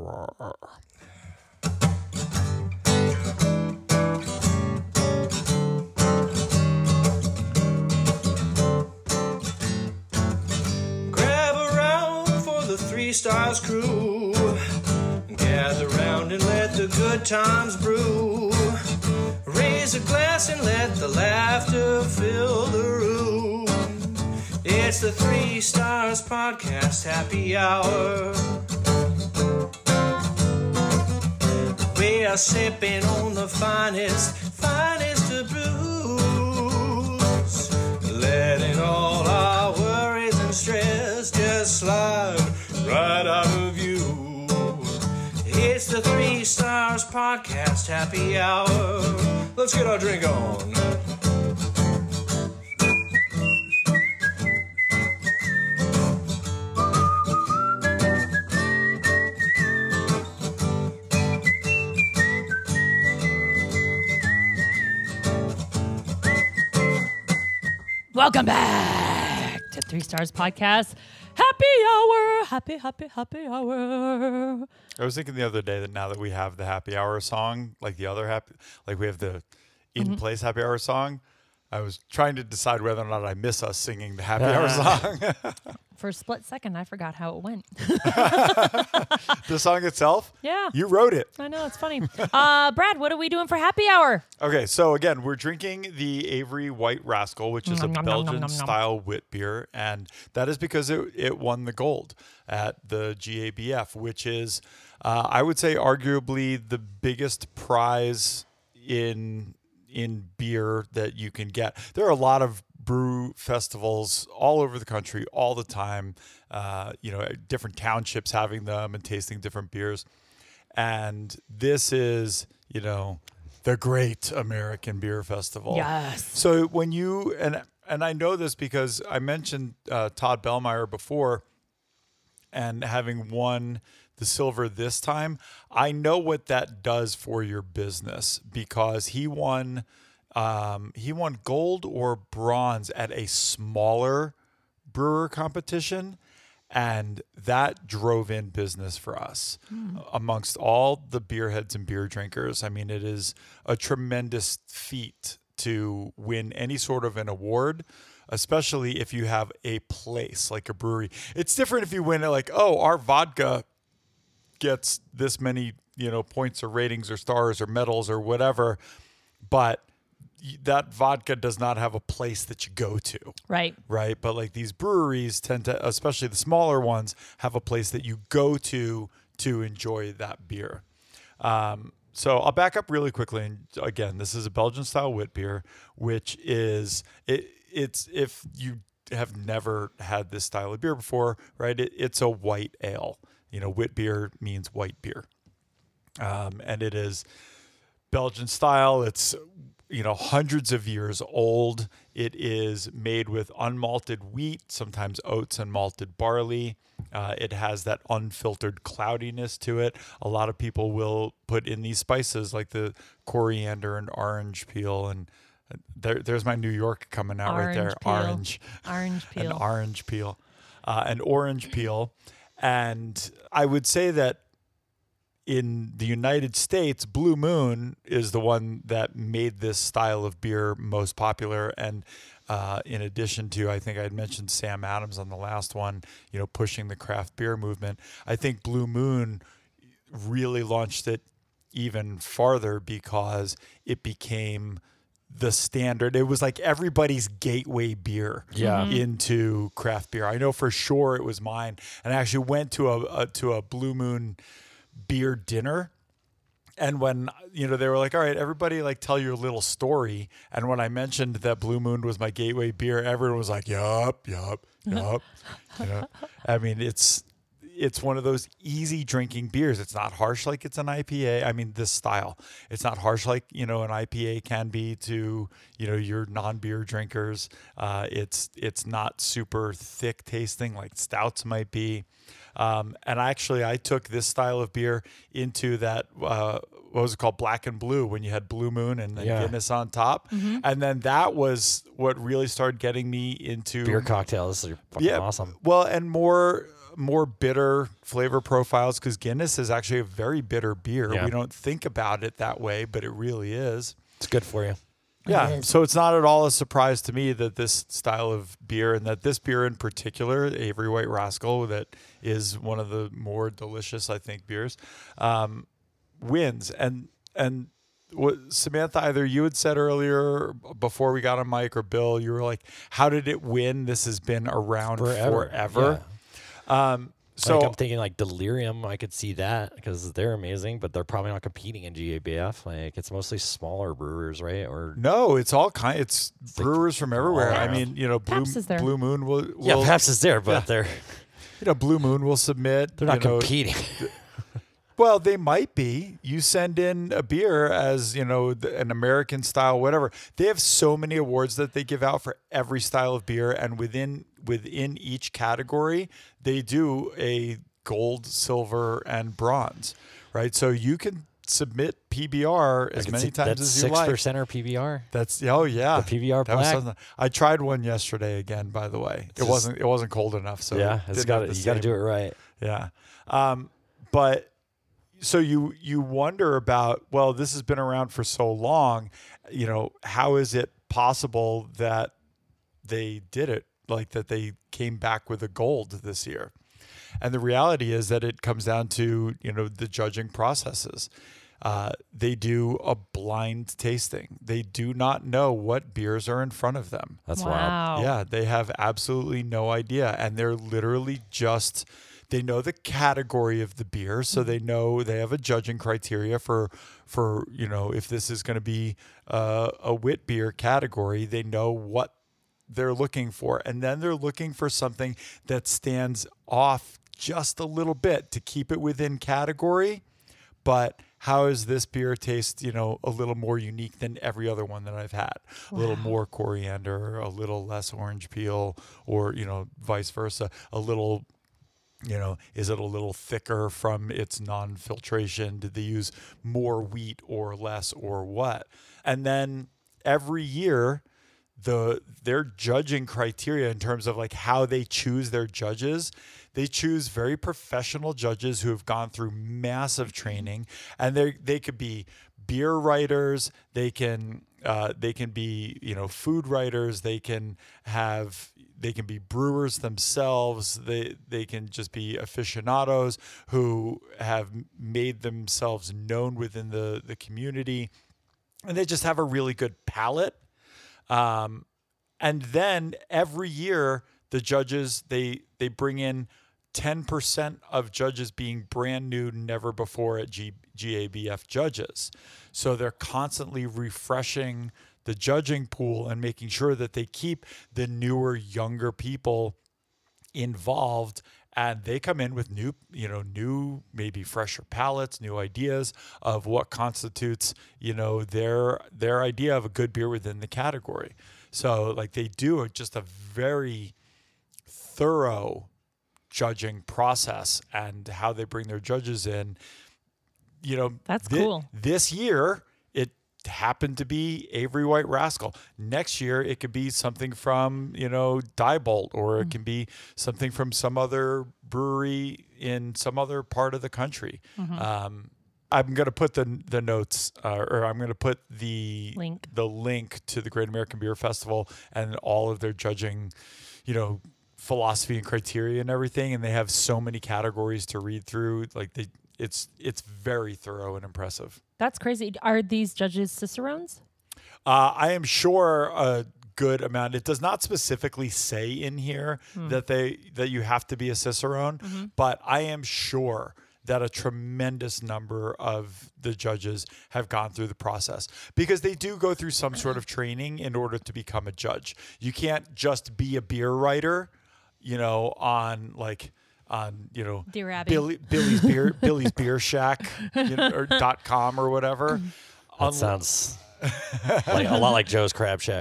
Grab around for the Three Stars crew. Gather round and let the good times brew. Raise a glass and let the laughter fill the room. It's the Three Stars Podcast Happy Hour. We are sipping on the finest, finest of brews. Letting all our worries and stress just slide right out of you. It's the Three Stars Podcast Happy Hour. Let's get our drink on. Welcome back to Three Stars Podcast. Happy hour. Happy, happy, happy hour. I was thinking the other day that now that we have the happy hour song, like the other happy, like we have the in Mm-hmm. place happy hour song, I was trying to decide whether or not I miss us singing the happy hour song. For a split second, I forgot how it went. The song itself, Yeah. you wrote it. I know, it's funny. Uh, Brad, what are we doing for happy hour? Okay, so again, we're drinking the Avery White Rascal, which is a Nom, nom, nom, nom, nom, nom. Belgian-style wit beer, and that is because it, it won the gold at the G A B F, which is, uh, I would say, arguably the biggest prize in in beer that you can get. There are a lot of brew festivals all over the country all the time. Uh, you know, different townships having them and tasting different beers. And this is, you know, the Great American Beer Festival. Yes. So when you, and and I know this because I mentioned uh, Todd Bellmeyer before, and having won the silver this time, I know what that does for your business, because he won, um, he won gold or bronze at a smaller brewer competition. And that drove in business for us mm. amongst all the beer heads and beer drinkers. I mean, it is a tremendous feat to win any sort of an award, especially if you have a place like a brewery. It's different if you win it like, oh, our vodka gets this many, you know, points or ratings or stars or medals or whatever, but that vodka does not have a place that you go to. Right. Right. But like these breweries tend to, especially the smaller ones, have a place that you go to to enjoy that beer. Um, so I'll back up really quickly. And again, this is a Belgian style wit beer, which is, it, it's, if you have never had this style of beer before, right, it, it's a white ale. You know, wit beer means white beer. Um, and it is Belgian style. It's, you know, hundreds of years old. It is made with unmalted wheat, sometimes oats and malted barley. Uh, it has that unfiltered cloudiness to it. A lot of people will put in these spices like the coriander and orange peel. And there, there's my New York coming out Orange right there. peel. Orange. Orange peel. An orange peel. Uh, an orange peel. And I would say that in the United States, Blue Moon is the one that made this style of beer most popular. And uh, in addition to, I think I had mentioned Sam Adams on the last one, you know, pushing the craft beer movement. I think Blue Moon really launched it even farther because it became the standard. It was like everybody's gateway beer yeah. Mm-hmm. into craft beer. I know for sure it was mine. And I actually went to a, a to a Blue Moon beer dinner, and when, you know, they were like, all right, everybody, like, tell your little story. And when I mentioned that Blue Moon was my gateway beer, everyone was like, yup, yup, yup. You know? I mean, it's it's one of those easy drinking beers. It's not harsh like it's an I P A. I mean, this style, it's not harsh like, you know, an I P A can be to, you know, your non-beer drinkers. Uh, it's it's not super thick tasting like stouts might be. Um, and actually, I took this style of beer into that, uh, what was it called? Black and Blue, when you had Blue Moon and then Yeah. Guinness on top. Mm-hmm. And then that was what really started getting me into Beer cocktails are fucking yeah, awesome. Well, and more more bitter flavor profiles, because Guinness is actually a very bitter beer. Yeah. We don't think about it that way, but it really is. It's good for you. Yeah, so it's not at all a surprise to me that this style of beer, and that this beer in particular, Avery White Rascal, that is one of the more delicious, I think, beers, um, wins. And and what, Samantha, either you had said earlier before we got on mic, or Bill, you were like, how did it win? This has been around forever. forever. Yeah. Um, so like I'm thinking like Delirium, I could see that because they're amazing, but they're probably not competing in G A B F. Like it's mostly smaller brewers, right? Or no, it's all kind. It's, it's brewers like, from everywhere. I mean, you know, Blue, Blue Moon will, will. Yeah, Pabst is there, but yeah. they're. You know, Blue Moon will submit. They're not you know, competing. Well, they might be. You send in a beer as, you know, an American style, whatever. They have so many awards that they give out for every style of beer, and within within each category, they do a gold, silver, and bronze, right? So you can submit P B R as many times as you like. Six percent or P B R. That's oh yeah, the P B R that black. Was something. I tried one yesterday again. By the way, it's it just, wasn't it wasn't cold enough. So yeah, it's got you got to do it right. Yeah, um, but. So you you wonder about, well, this has been around for so long, you know, how is it possible that they did it, like that they came back with a gold this year? And the reality is that it comes down to, you know, the judging processes. Uh, they do a blind tasting. They do not know what beers are in front of them. That's wow. wild. Yeah, they have absolutely no idea. And they're literally just... They know the category of the beer, so they know they have a judging criteria for, for you know, if this is going to be uh, a wit beer category, they know what they're looking for. And then they're looking for something that stands off just a little bit to keep it within category. But how does this beer taste, you know, a little more unique than every other one that I've had? Wow. A little more coriander, a little less orange peel, or, you know, vice versa. A little, you know, is it a little thicker from its non-filtration? Did they use more wheat or less or what? And then every year, the their judging criteria in terms of like how they choose their judges, they choose very professional judges who have gone through massive training, and they they could be beer writers, they can uh, they can be, you know, food writers, they can have they can be brewers themselves, they they can just be aficionados who have made themselves known within the the community, and they just have a really good palate. Um, and then every year the judges, they, they bring in ten percent of judges being brand new, never before at G, GABF judges. So they're constantly refreshing the judging pool and making sure that they keep the newer, younger people involved, and they come in with new, you know, new, maybe fresher palates, new ideas of what constitutes, you know, their their idea of a good beer within the category. So like they do just a very thorough judging process, and how they bring their judges in. You know, that's thi- cool. This year it happened to be Avery White Rascal. Next year it could be something from, you know, Diebold, or it can be something from some other brewery in some other part of the country. Mm-hmm. Um, I'm going to put the the notes, uh, or I'm going to put the link. the link to the Great American Beer Festival and all of their judging, you know, philosophy and criteria and everything. And they have so many categories to read through. Like they, it's it's very thorough and impressive. That's crazy. Are these judges cicerones? Uh, I am sure a good amount. It does not specifically say in here hmm. that they that you have to be a cicerone, mm-hmm. but I am sure that a tremendous number of the judges have gone through the process, because they do go through some sort of training in order to become a judge. You can't just be a beer writer, you know, on like on, you know, Dear Abby. Billy, Billy's beer, Billy's Beer Shack, you know, or dot com or whatever. That sounds like a lot like Joe's Crab Shack.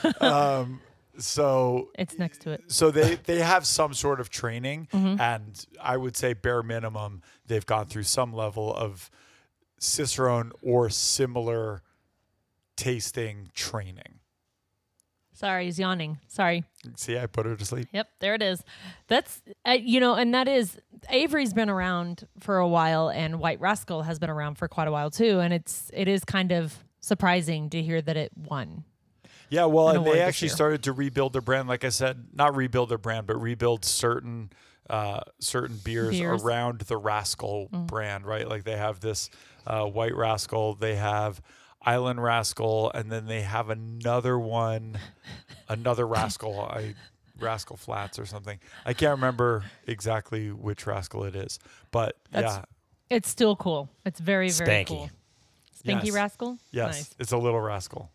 Um, so it's next to it. So they, they have some sort of training, mm-hmm. and I would say bare minimum, they've gone through some level of cicerone or similar tasting training. Sorry, he's yawning. Sorry. See, I put her to sleep. Yep, there it is. That's, uh, you know, and that is, Avery's been around for a while, and White Rascal has been around for quite a while too. And it's, it is kind of surprising to hear that it won. Yeah, well, an and they award this actually year. started to rebuild their brand. Like I said, not rebuild their brand, but rebuild certain uh, certain beers, Beers. around the Rascal Mm. brand, right? Like they have this uh, White Rascal, they have Island Rascal, and then they have another one, another Rascal, I Rascal Flats or something. I can't remember exactly which Rascal it is, but That's- yeah. It's still cool. It's very, very Spanky. cool. Spanky Yes. Rascal? Yes, Nice. it's a little Rascal.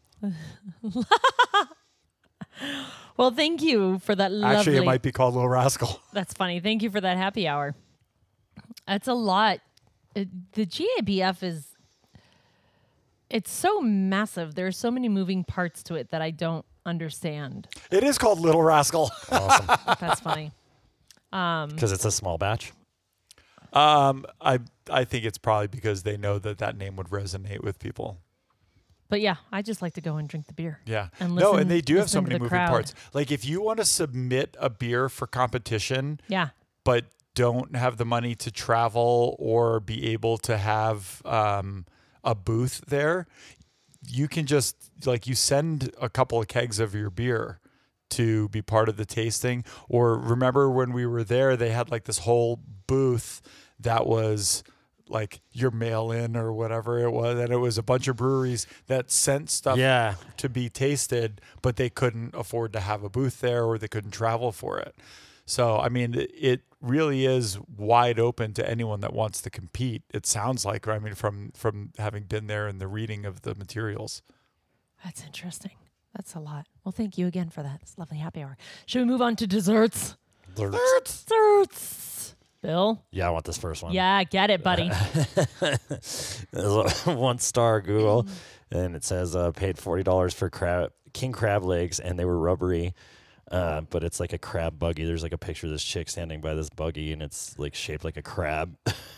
Well, thank you for that lovely... Actually, it might be called Little Rascal. That's funny. Thank you for that happy hour. That's a lot. It, the G A B F is... It's so massive. There's so many moving parts to it that I don't understand. It is called Little Rascal. Awesome. That's funny. Um, Because it's a small batch. Um, I I think it's probably because they know that that name would resonate with people. but yeah, I just like to go and drink the beer. Yeah. And no, listen- and they do have so listen to many the moving crowd. parts. Like if you want to submit a beer for competition, Yeah. but don't have the money to travel or be able to have um, a booth there, you can just like you send a couple of kegs of your beer to be part of the tasting. Or remember when we were there, they had like this whole booth that was like your mail in or whatever it was. And it was a bunch of breweries that sent stuff Yeah. to be tasted, but they couldn't afford to have a booth there or they couldn't travel for it. So, I mean, it- it really is wide open to anyone that wants to compete. It sounds like, I mean, from, from having been there and the reading of the materials. That's interesting. That's a lot. Well, thank you again for that. It's a lovely happy hour. Should we move on to desserts? Desserts. Desserts. Bill? Yeah, I want this first one. Yeah, get it, buddy. There's a one star Google, and it says uh, paid forty dollars for crab king crab legs, and they were rubbery. Uh, but it's like a crab buggy. There's like a picture of this chick standing by this buggy, and it's like shaped like a crab.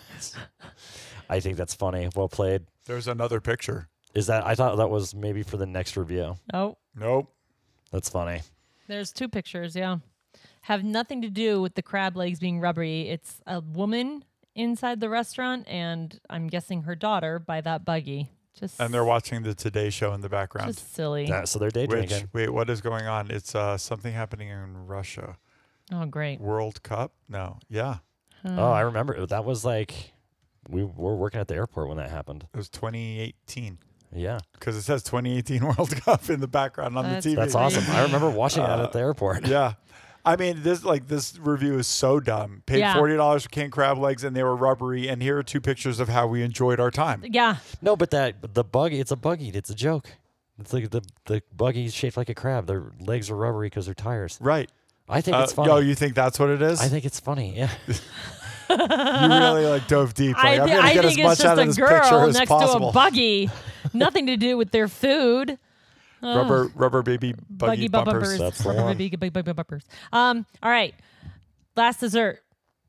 I think that's funny. Well played. There's another picture. Is that? I thought that was maybe for the next review. Oh, Nope. That's funny. there's two pictures, yeah. Have nothing to do with the crab legs being rubbery. It's a woman inside the restaurant, and I'm guessing her daughter by that buggy. Just And they're watching the Today Show in the background. just silly. Yeah, so they're day Which, drinking. wait, what is going on? It's uh, something happening in Russia. Oh, great. World Cup? No. Yeah. Oh, I remember. That was like we were working at the airport when that happened. It was twenty eighteen. Yeah, Because it says twenty eighteen World Cup in the background on That's the T V. that's awesome. I remember watching that at the airport. Yeah. I mean, this like this review is so dumb. Paid Yeah. forty dollars for king crab legs, and they were rubbery. And here are two pictures of how we enjoyed our time. Yeah. No, but that the buggy, it's a buggy. It's a joke. It's like the the buggy's shaped like a crab. Their legs are rubbery because they're tires. Right. I think Uh, it's funny. oh, you think that's what it is? I think it's funny. Yeah. you really like dove deep. Like, I, I'm thi- gonna I get think as much it's out just of a this picture girl as next possible. to a buggy. Nothing to do with their food. Rubber, rubber baby buggy, Buggy bumpers. bumpers. That's the Rubber one. baby buggy buggy bumpers. Um. All right. Last dessert.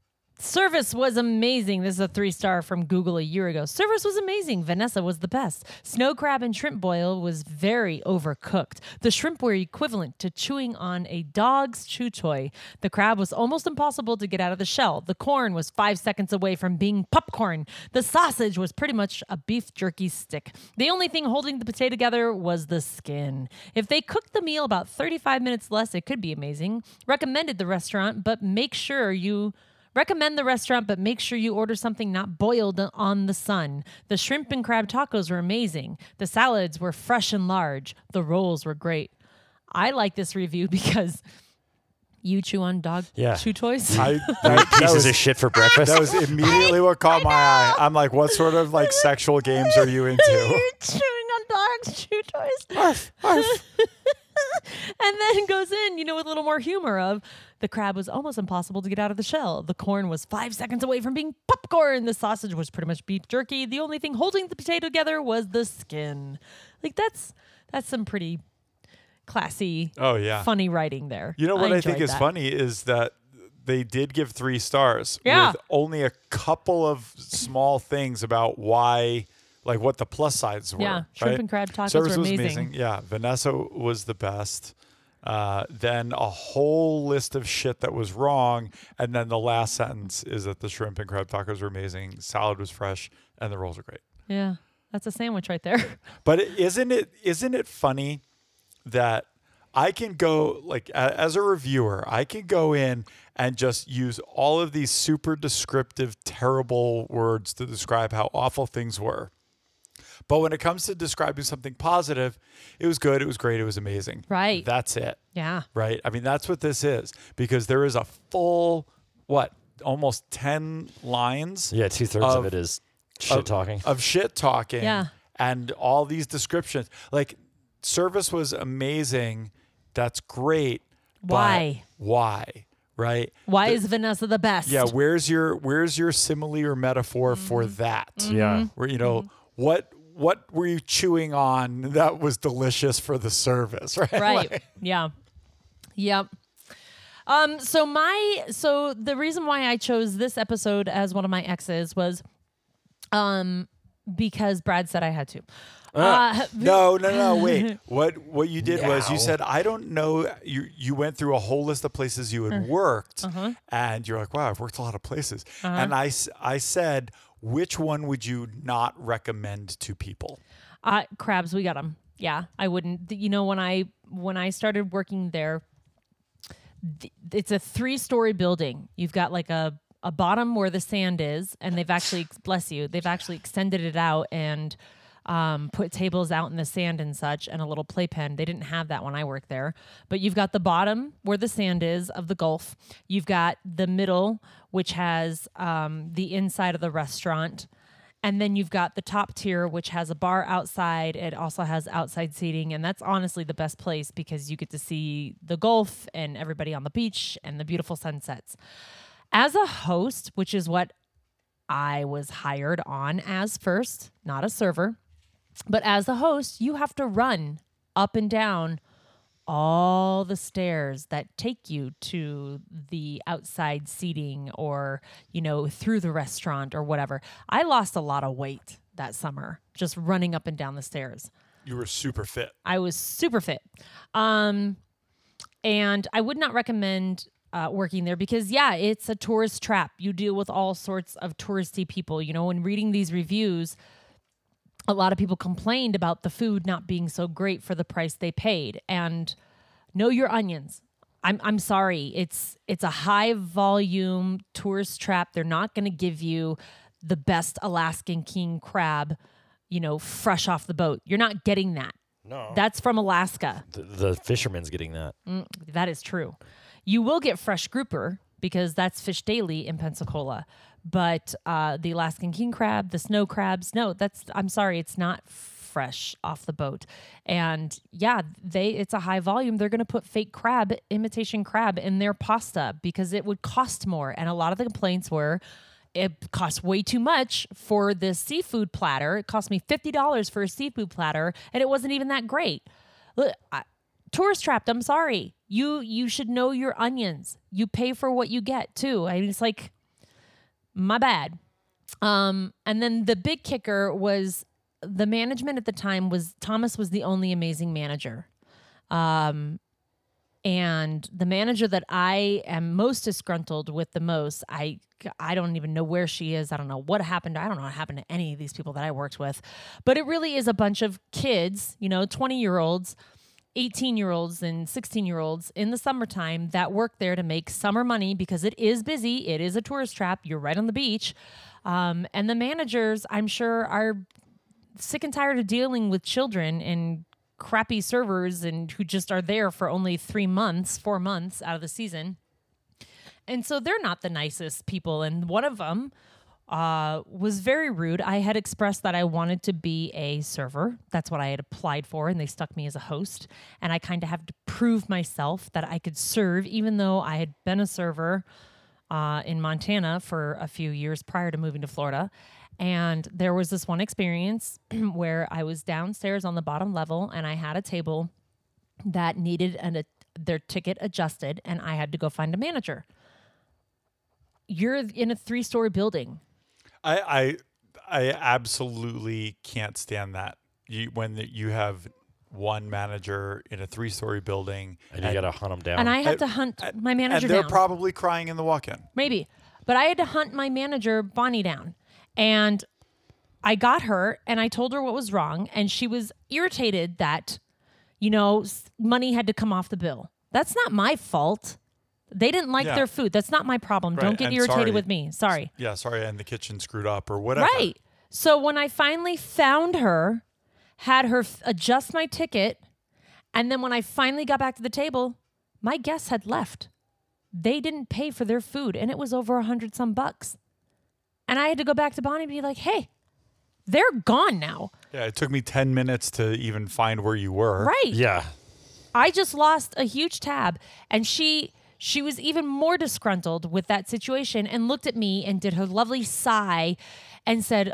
Service was amazing. This is a three star from Google a year ago. Service was amazing. Vanessa was the best. Snow crab and shrimp boil was very overcooked. The shrimp were equivalent to chewing on a dog's chew toy. The crab was almost impossible to get out of the shell. The corn was five seconds away from being popcorn. The sausage was pretty much a beef jerky stick. The only thing holding the potato together was the skin. If they cooked the meal about thirty-five minutes less, it could be amazing. Recommended the restaurant, but make sure you Recommend the restaurant, but make sure you order something not boiled on the sun. The shrimp and crab tacos were amazing. The salads were fresh and large. The rolls were great. I like this review because you chew on dog Yeah. chew toys. I, that, that Pieces was, of shit for breakfast. that was immediately what caught my eye. I'm like, what sort of like sexual games are you into? You're chewing on dogs chew toys. Arf, arf. And then goes in, you know, with a little more humor of the crab was almost impossible to get out of the shell. The corn was five seconds away from being popcorn. The sausage was pretty much beef jerky. The only thing holding the potato together was the skin. Like that's that's some pretty classy, Oh yeah. funny writing there. You know what I, think enjoyed is that. funny is that they did give three stars Yeah. with only a couple of small things about why, like what the plus sides were. Yeah, shrimp right? and crab tacos Service were was amazing. Yeah, Vanessa was the best. Uh, then a whole list of shit that was wrong, and then the last sentence is that the shrimp and crab tacos were amazing, salad was fresh, and the rolls were great. Yeah, that's a sandwich right there. But isn't it isn't it funny that I can go like a, as a reviewer, I can go in and just use all of these super descriptive, terrible words to describe how awful things were. But when it comes to describing something positive, it was good, it was great, it was amazing. Right. That's it. Yeah. Right. I mean, that's what this is, because there is a full, what, almost ten lines Yeah, two thirds of, Of- it is shit of- talking. of shit talking. Yeah. And all these descriptions. Like, service was amazing. That's great. but Why? Why? Right? Why is Vanessa the best? Yeah. Where's your Where's your simile or metaphor Mm-hmm. for that? Yeah. Where you know what what were you chewing on that was delicious for the service? Right. Right. Like- Yeah. Yep. Um, so my so the reason why I chose this episode as one of my exes was um because Brad said I had to. Uh, No, no, no. Wait. What What you did was you No. said, I don't know. You you went through a whole list of places you had worked, Uh-huh. and you're like, wow, I've worked a lot of places. And I s- I said, which one would you not recommend to people? Uh, crabs, we got them. Yeah, I wouldn't. You know, when I when I started working there, th- it's a three story building. You've got like a a bottom where the sand is, and they've actually bless you, they've actually extended it out and um, put tables out in the sand and such, and a little playpen. They didn't have that when I worked there. But you've got the bottom where the sand is of the Gulf. You've got the middle, which has um, the inside of the restaurant. And then you've got the top tier, which has a bar outside. It also has outside seating. And that's honestly the best place because you get to see the Gulf and everybody on the beach and the beautiful sunsets. As a host, which is what I was hired on as first, not a server, but as a host, you have to run up and down all the stairs that take you to the outside seating or, you know, through the restaurant or whatever. I lost a lot of weight that summer just running up and down the stairs. You were super fit. I was super fit. Um, and I would not recommend uh, working there because, yeah, it's a tourist trap. You deal with all sorts of touristy people. You know, when reading these reviews, a lot of people complained about the food not being so great for the price they paid. And know your onions. I'm I'm sorry. It's it's a high volume tourist trap. They're not going to give you the best Alaskan king crab, you know, fresh off the boat. You're not getting that. No. That's from Alaska. The, the fisherman's getting that. Mm, that is true. You will get fresh grouper because that's Fish Daily in Pensacola. But uh, the Alaskan king crab, the snow crabs, no, that's, I'm sorry, it's not fresh off the boat. And yeah, they it's a high volume. They're going to put fake crab, imitation crab in their pasta because it would cost more. And a lot of the complaints were, it costs way too much for this seafood platter. It cost me fifty dollars for a seafood platter, and it wasn't even that great. Look, I, tourist trapped, I'm sorry. You you should know your onions. You pay for what you get, too. I mean, it's like, my bad. Um, and then the big kicker was the management at the time was Thomas was the only amazing manager. Um, and the manager that I am most disgruntled with the most, I, I don't even know where she is. I don't know what happened. I don't know what happened to any of these people that I worked with, but it really is a bunch of kids, you know, twenty year olds, eighteen year olds and sixteen year olds in the summertime that work there to make summer money because it is busy. It is a tourist trap. You're right on the beach. Um, and the managers, I'm sure, are sick and tired of dealing with children and crappy servers and who just are there for only three months, four months out of the season. And so they're not the nicest people. And one of them Uh, was very rude. I had expressed that I wanted to be a server. That's what I had applied for, and they stuck me as a host. And I kind of had to prove myself that I could serve, even though I had been a server uh, in Montana for a few years prior to moving to Florida. And there was this one experience where I was downstairs on the bottom level, and I had a table that needed an, a, their ticket adjusted, and I had to go find a manager. You're in a three-story building. I, I I absolutely can't stand that. You when the, you have one manager in a three-story building, And you got to hunt them down. And I had And- to hunt and- my manager and they're down. probably crying in the walk-in. Maybe. But I had to hunt my manager, Bonnie, down. And I got her, and I told her what was wrong, and she was irritated that, you know, s- money had to come off the bill. That's not my fault. They didn't like Yeah. their food. That's not my problem. Right, Don't get and irritated sorry. with me. Sorry. Yeah, sorry, and the kitchen screwed up or whatever. Right. So when I finally found her, had her f- adjust my ticket, and then when I finally got back to the table, my guests had left. They didn't pay for their food, and it was over a hundred some bucks. And I had to go back to Bonnie and be like, hey, they're gone now. Yeah, it took me ten minutes to even find where you were. Right. yeah. I just lost a huge tab, and she she was even more disgruntled with that situation and looked at me and did her lovely sigh and said,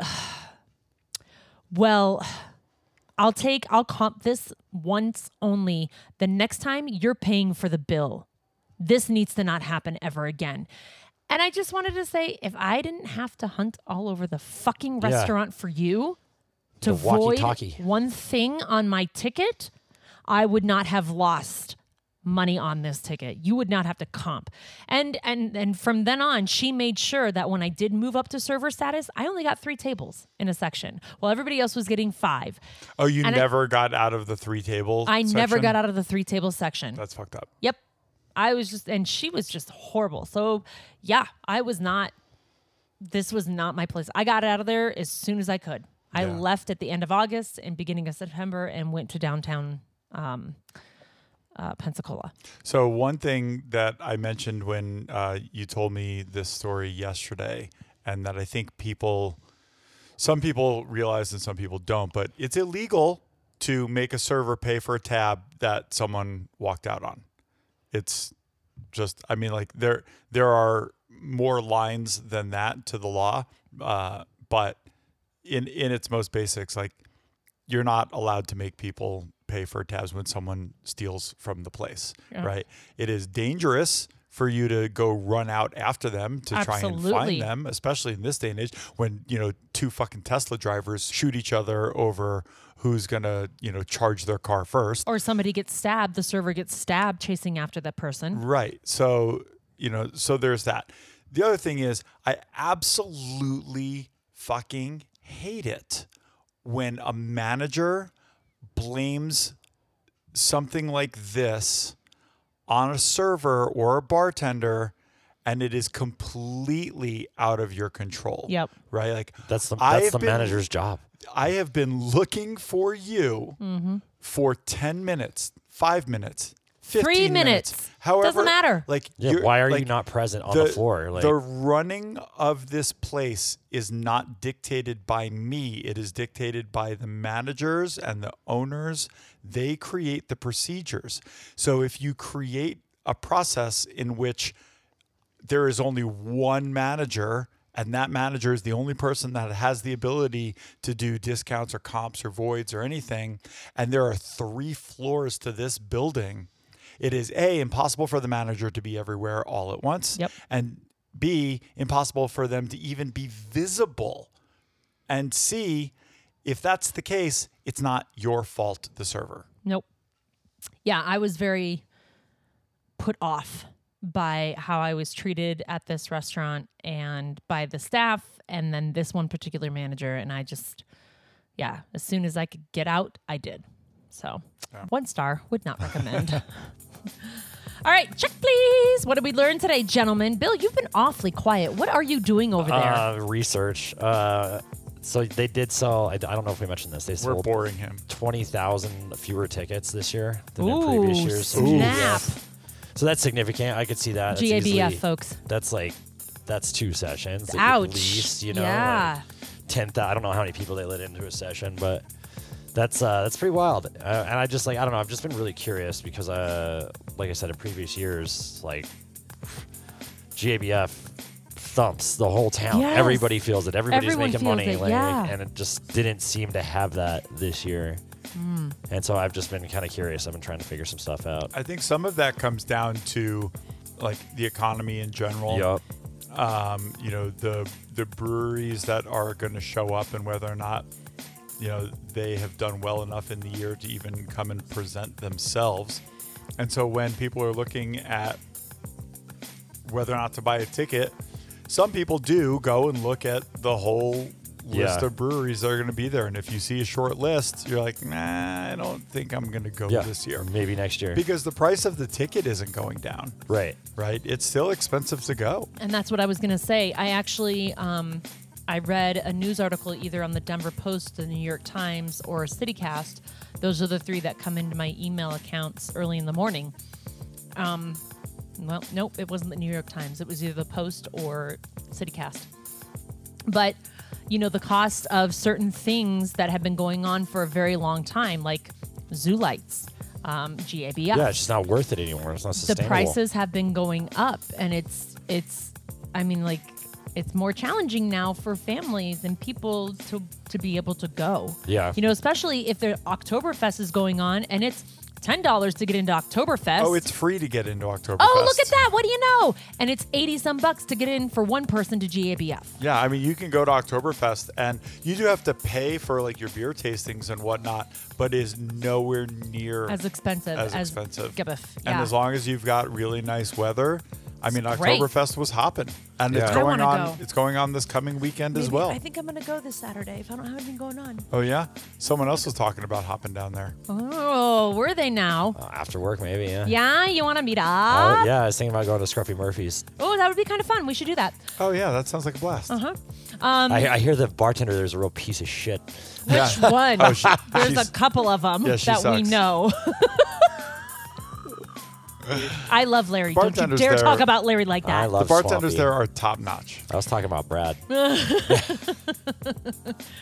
well, I'll take, I'll comp this once only. The next time you're paying for the bill. This needs to not happen ever again. And I just wanted to say, if I didn't have to hunt all over the fucking Yeah. restaurant for you to The void walkie-talkie. one thing on my ticket, I would not have lost money on this ticket. You would not have to comp. And and and from then on, she made sure that when I did move up to server status, I only got three tables in a section, while everybody else was getting five. Oh, you And I- never got out of the three table I never section? got out of the three table section. That's fucked up. Yep. I was just, and she was just horrible. So, yeah, I was not, this was not my place. I got out of there as soon as I could. I Yeah. left at the end of August and beginning of September and went to downtown um, uh, Pensacola. So one thing that I mentioned when uh, you told me this story yesterday, and that I think people some people realize and some people don't, but it's illegal to make a server pay for a tab that someone walked out on. It's just, I mean, like there there are more lines than that to the law, uh, but in in its most basics, like you're not allowed to make people pay for tabs when someone steals from the place, yeah. right? It is dangerous for you to go run out after them to Absolutely. try and find them, especially in this day and age when, you know, two fucking Tesla drivers shoot each other over who's going to, you know, charge their car first. Or somebody gets stabbed, the server gets stabbed chasing after that person. Right. So, you know, so there's that. The other thing is I absolutely fucking hate it when a manager blames something like this on a server or a bartender, and it is completely out of your control. Yep. Right? Like That's the, I that's have the been- manager's job. I have been looking for you Mm-hmm. for ten minutes, five minutes, fifteen Three minutes. minutes. However, Doesn't matter. Like, Yeah, you're- why are you like, not present on the, floor? Like, the running of this place is not dictated by me. It is dictated by the managers and the owners. They create the procedures. So if you create a process in which there is only one manager and that manager is the only person that has the ability to do discounts or comps or voids or anything, and there are three floors to this building, it is A, impossible for the manager to be everywhere all at once, Yep. and B, impossible for them to even be visible, and C, if that's the case, it's not your fault, the server. Nope. Yeah, I was very put off by how I was treated at this restaurant and by the staff and then this one particular manager. And I just, yeah, as soon as I could get out, I did. So Yeah. one star, would not recommend. All right, check please. What did we learn today, gentlemen? Bill, you've been awfully quiet. What are you doing over there? uh, research. Uh, so they did sell, I, I don't know if we mentioned this, they We're sold boring him. twenty thousand fewer tickets this year than Ooh, in previous years. snap. So that's significant. I could see that. That's G A B F, easily- folks. That's like, that's two sessions Ouch. at least, you know. Yeah. Like ten thousand, I don't know how many people they let into a session, but that's uh, that's pretty wild. Uh, and I just like, I don't know, I've just been really curious because, uh, like I said, in previous years, like G A B F thumps the whole town. Yes. Everybody feels it. Everybody's Everyone making feels money. it, like, yeah. And it just didn't seem to have that this year. Mm. And so I've just been kind of curious. I've been trying to figure some stuff out. I think some of that comes down to like the economy in general. Yup. Um, you know, the the breweries that are going to show up and whether or not, you know, they have done well enough in the year to even come and present themselves. And so when people are looking at whether or not to buy a ticket, some people do go and look at the whole list Yeah. of breweries that are going to be there. And if you see a short list, you're like, nah, I don't think I'm going to go Yeah. this year. Maybe next year. Because the price of the ticket isn't going down, Right. right? It's still expensive to go. And that's what I was going to say. I actually, um, I read a news article either on the Denver Post, the New York Times, or CityCast. Those are the three that come into my email accounts early in the morning. Um, well, nope, it wasn't the New York Times. It was either the Post or CityCast. But, you know, the cost of certain things that have been going on for a very long time, like zoo lights, um, G A B F. Yeah, it's just not worth it anymore. It's not The sustainable. prices have been going up, and it's it's I mean, like, it's more challenging now for families and people to to be able to go. Yeah. You know, especially if the Oktoberfest is going on and it's ten dollars to get into Oktoberfest. Oh, it's free to get into Oktoberfest. Oh, look at that. What do you know? And it's eighty some bucks to get in for one person to G A B F. Yeah, I mean, you can go to Oktoberfest, and you do have to pay for like your beer tastings and whatnot, but is nowhere near As expensive as as expensive. G A B F. And Yeah. as long as you've got really nice weather, I mean, It's great. Oktoberfest was hopping, and it's Yeah. I going wanna on. go. It's going on this coming weekend as Maybe- well. I think I'm going to go this Saturday if I don't have anything going on. Oh yeah, someone else was talking about hopping down there. Oh, were they now? Uh, after work, maybe, yeah. Yeah, you want to meet up? Uh, yeah, I was thinking about going to Scruffy Murphy's. Oh, that would be kind of fun. We should do that. Oh yeah, that sounds like a blast. Uh huh. Um, I, I hear the bartender there's a real piece of shit. which one? Oh, she- There's she's- a couple of them Yeah, she that we sucks. know. I love Larry. Don't you Bartenders dare there- talk about Larry like I that. The love bartenders Swampy. there are top notch. I was talking about Brad.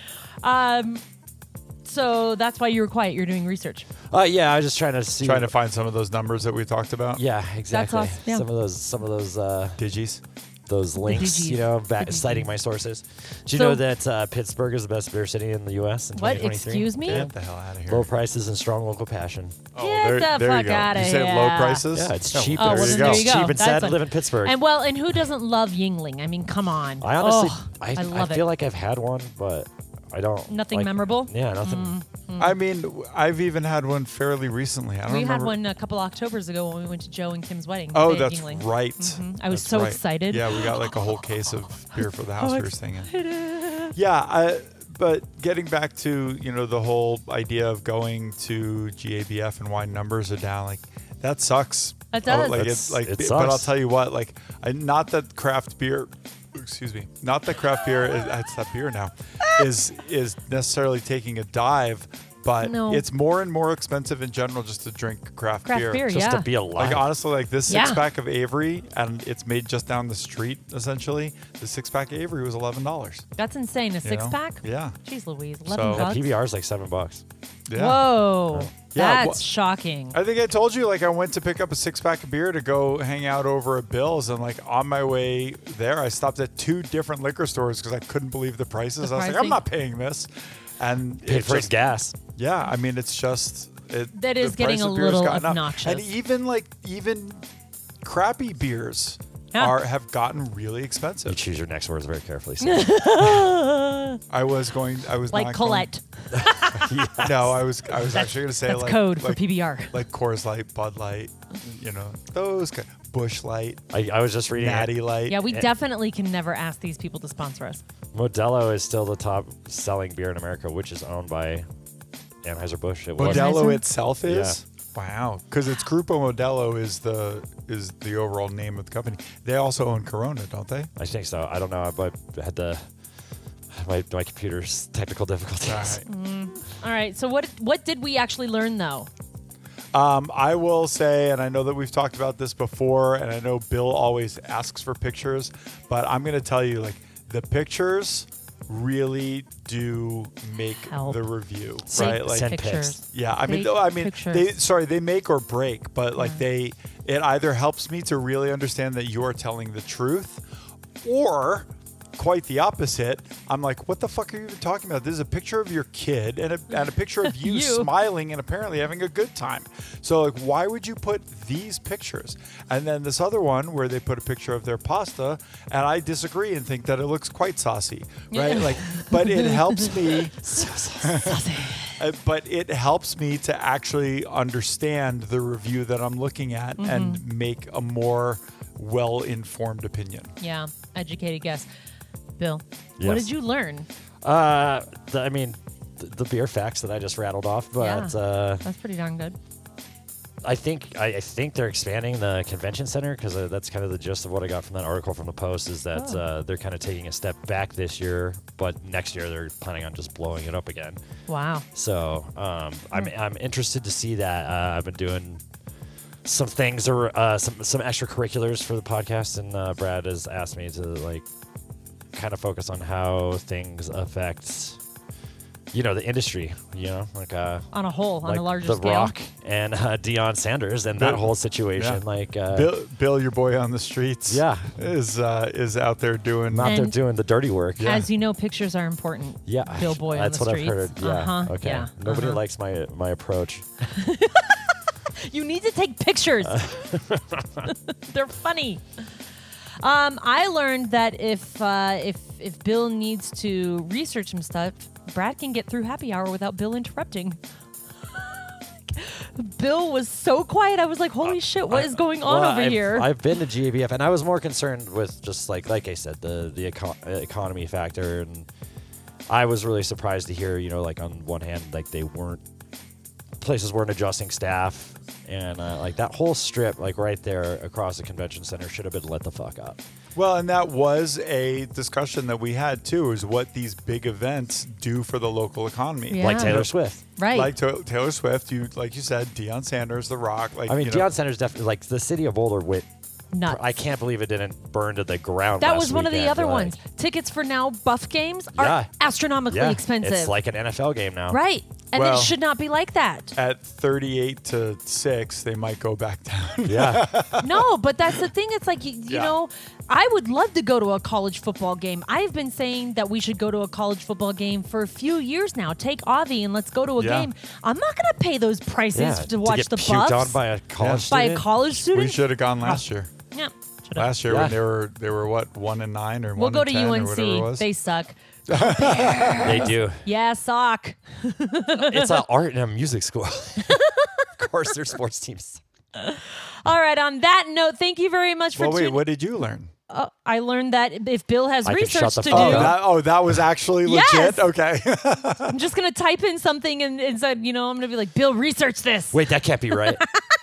Um, so that's why you were quiet. You're doing research. Uh, yeah, I was just trying to see. Trying to find some of those numbers that we talked about. Yeah, exactly. awesome, yeah. Some of those, some of those, uh, Digis. those links. Digis. You know, back The Digis. citing my sources. Do you So- know that uh, Pittsburgh is the best beer city in the U S in What? twenty twenty-three? Excuse me? Get the hell out of here. Low prices and strong local passion. Oh, Get there, the there fuck you go. outta You said here. low prices? Yeah, it's Oh, cheap. Oh, there well, you then go. there you It's go. cheap and That's sad to fine. live in Pittsburgh. And well, and who doesn't love Yingling? I mean, come on. I honestly, Oh, I, I love I feel it. like I've had one, but I don't. Nothing like- memorable? Yeah, nothing. I mean, I've even had one fairly recently. I don't We remember. had one a couple Octobers ago when we went to Joe and Kim's wedding. Oh, They had that's Yingling. right. I was That's so right. excited. Yeah, we got like a whole case of beer for the house So we were staying in. Yeah, I, but getting back to you know the whole idea of going to G A B F and why numbers are down, like that sucks. It does. Oh, like That's- it's like, it but I'll sucks. tell you what, like I not that craft beer. Excuse me, not that craft beer. Is, it's that beer now. Is is necessarily taking a dive, but No. it's more and more expensive in general just to drink craft, Craft beer, Just yeah. to be alive. Like honestly, like this Yeah. six pack of Avery, and it's made just down the street. Essentially, the six pack of Avery was eleven dollars. That's insane. A six know? pack? Yeah. Jeez Louise. So- eleven yeah, bucks? P B R is like seven bucks. Yeah. Whoa. Yeah, That's wha- shocking. I think I told you, like, I went to pick up a six pack of beer to go hang out over at Bill's, and like on my way there, I stopped at two different liquor stores because I couldn't believe the prices. The I was like, pricing. I'm not paying this, and Paid it for just, his gas. yeah, I mean, it's just it, That is the getting price a of beer has little gotten up. obnoxious. and even like even crappy beers Yeah. are have gotten really You expensive. choose your next words very carefully. Sam. I was going, I was Like not Colette. Going, no, I was, I was actually going to say That's like code for like, P B R. like Coors Light, Bud Light, you know, those kind, Bush Light, I, I was just reading. Natty it. Light. Yeah, we Eh. definitely can never ask these people to sponsor us. Modelo is still the top selling beer in America, which is owned by Anheuser-Busch. It was. Modelo Budweiser? itself is. Wow, because it's Grupo Modelo is the is the overall name of the company. They also own Corona, don't they? I think so. I don't know. I I had the my my computer's technical difficulties. All right. So what what did we actually learn though? Um, I will say, and I know that we've talked about this before, and I know Bill always asks for pictures, but I'm going to tell you, like, the pictures really do make Help. the review, Take right? Like, send pictures. yeah, I mean, Take I mean, pictures. they sorry, they make or break, but like they, it either helps me to really understand that you're telling the truth, or quite the opposite. I'm like, what the fuck are you even talking about? This is a picture of your kid and a, and a picture of you, You. smiling and apparently having a good time. So like, why would you put these pictures? And then this other one where they put a picture of their pasta, and I disagree and think that it looks quite saucy, right? Yeah. Like, but it helps me. Uh, but it helps me to actually understand the review that I'm looking at Mm-hmm. and make a more well-informed opinion. Yeah, educated guess. Bill, what Yes. did you learn? Uh, the, I mean, the, the beer facts that I just rattled off, but Yeah. uh, That's pretty darn good. I think I, I think they're expanding the convention center because uh, that's kind of the gist of what I got from that article from the Post is that Oh. uh, they're kind of taking a step back this year, but next year they're planning on just blowing it up again. Wow. So um, I'm Hmm. I'm interested to see that. Uh, I've been doing some things or uh, some some extracurriculars for the podcast, and uh, Brad has asked me to like kind of focus on how things affect, you know, the industry. You know, like uh, On a whole, on like a larger The scale. Rock and uh, Deion Sanders and that Bill- whole situation. yeah. Like, uh, Bill, Bill, your boy on the streets, Yeah. is uh, is out there doing. not there And- doing the dirty work. As you know, pictures are important. Yeah, Bill Boy on that's the what streets. I've heard. Yeah, Uh-huh, okay. yeah, Nobody uh-huh. likes my my approach. You need to take pictures. They're funny. Um, I learned that if uh, if if Bill needs to research some stuff, Brad can get through happy hour without Bill interrupting. Bill was so quiet. I was like, "Holy shit, what is going on Well, over I've, here?" I've been to G A B F, and I was more concerned with just like like I said, the the eco- economy factor, and I was really surprised to hear, you know, like on one hand, like they weren't places weren't adjusting staff, and uh, like that whole strip, like right there across the convention center, should have been let the fuck up. Well, and that was a discussion that we had too, is what these big events do for the local economy. Yeah. Like Taylor Swift. right. Like Ta- Taylor Swift, you like you said, Deion Sanders, The Rock. Like I mean, you know, Deion Sanders definitely like the city of Boulder went nuts. I can't believe it didn't burn to the ground. That last was one of the weekend, other like- ones. Tickets for now Buff games are Yeah. astronomically Yeah, expensive. it's like an N F L game now. right. And Well- it should not be like that. At thirty-eight to six, they might go back down. Yeah. No, but that's the thing. It's like, you, you Yeah. know, I would love to go to a college football game. I've been saying that we should go to a college football game for a few years now. Take Avi and let's go to a Yeah. game. I'm not going to pay those prices yeah. to watch get the puked Buffs on by a college by a student. college student. We should have gone last year. Yeah. should've. Last year Yeah. when they were they were what one and nine or We'll one go and to ten U or N whatever it C. was. They suck. They do. Yeah, sock. It's an art and a music school. Of course, their sports teams. All right. On that note, thank you very much for well, wait, tuning. what did you learn? Uh, I learned that if Bill has I can shut research the to fuck do, Oh, up. that, oh, that was actually legit. Yes. Okay. I'm just gonna type in something and, and said, you know, I'm gonna be like, Bill, research this. Wait, that can't be right.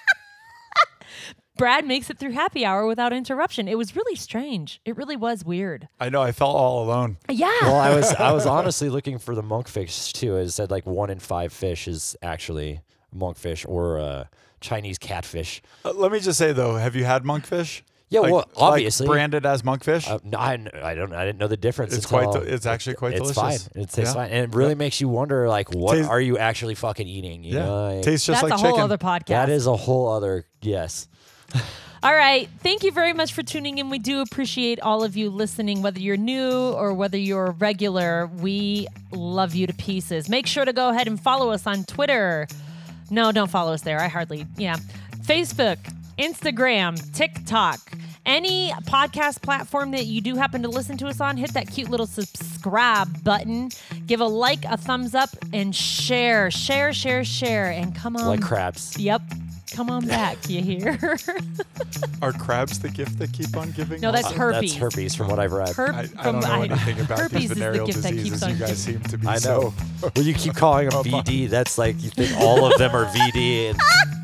Brad makes it through happy hour without interruption. It was really strange. It really was weird. I know. I felt all alone. Yeah. Well, I was I was honestly looking for the monkfish too. It said like one in five fish is actually monkfish or uh, Chinese catfish. Uh, let me just say though, have you had monkfish? Yeah, Like- well, like obviously. branded as monkfish. Uh, no, I, I don't I didn't know the difference. It's until- quite de- it's actually quite it's delicious. fine. It tastes Yeah. fine, and it really makes you wonder like what Tastes- are you actually fucking eating? You yeah, know, like, tastes just That's like a whole chicken. other podcast. that is a whole other yes. All right. Thank you very much for tuning in. We do appreciate all of you listening, whether you're new or whether you're regular. We love you to pieces. Make sure to go ahead and follow us on Twitter. No, don't follow us there. I hardly, yeah. Facebook, Instagram, TikTok. Any podcast platform that you do happen to listen to us on, hit that cute little subscribe button. Give a like, a thumbs up, and share. Share, share, share. And come on. Like crabs. Yep. Come on back, you hear? Are crabs the gift that keep on giving? No, that's Also? herpes. That's herpes from what I've read. Herp I, I from don't know anything about herpes these is the venereal gift that diseases. keeps on You guys giving. seem to be I know. so. Well, you keep calling them V D. That's like you think all of them are V D. And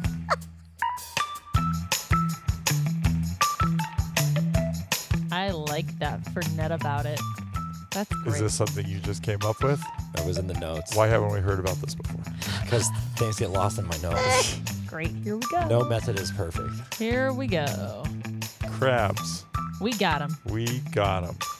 I like that for net about it. That's great. Is this something you just came up with? that was in the notes. Why haven't we heard about this before? Because things get lost in my notes. great? Here we go. No method is perfect. Here we go. Crabs. We got him. We got them.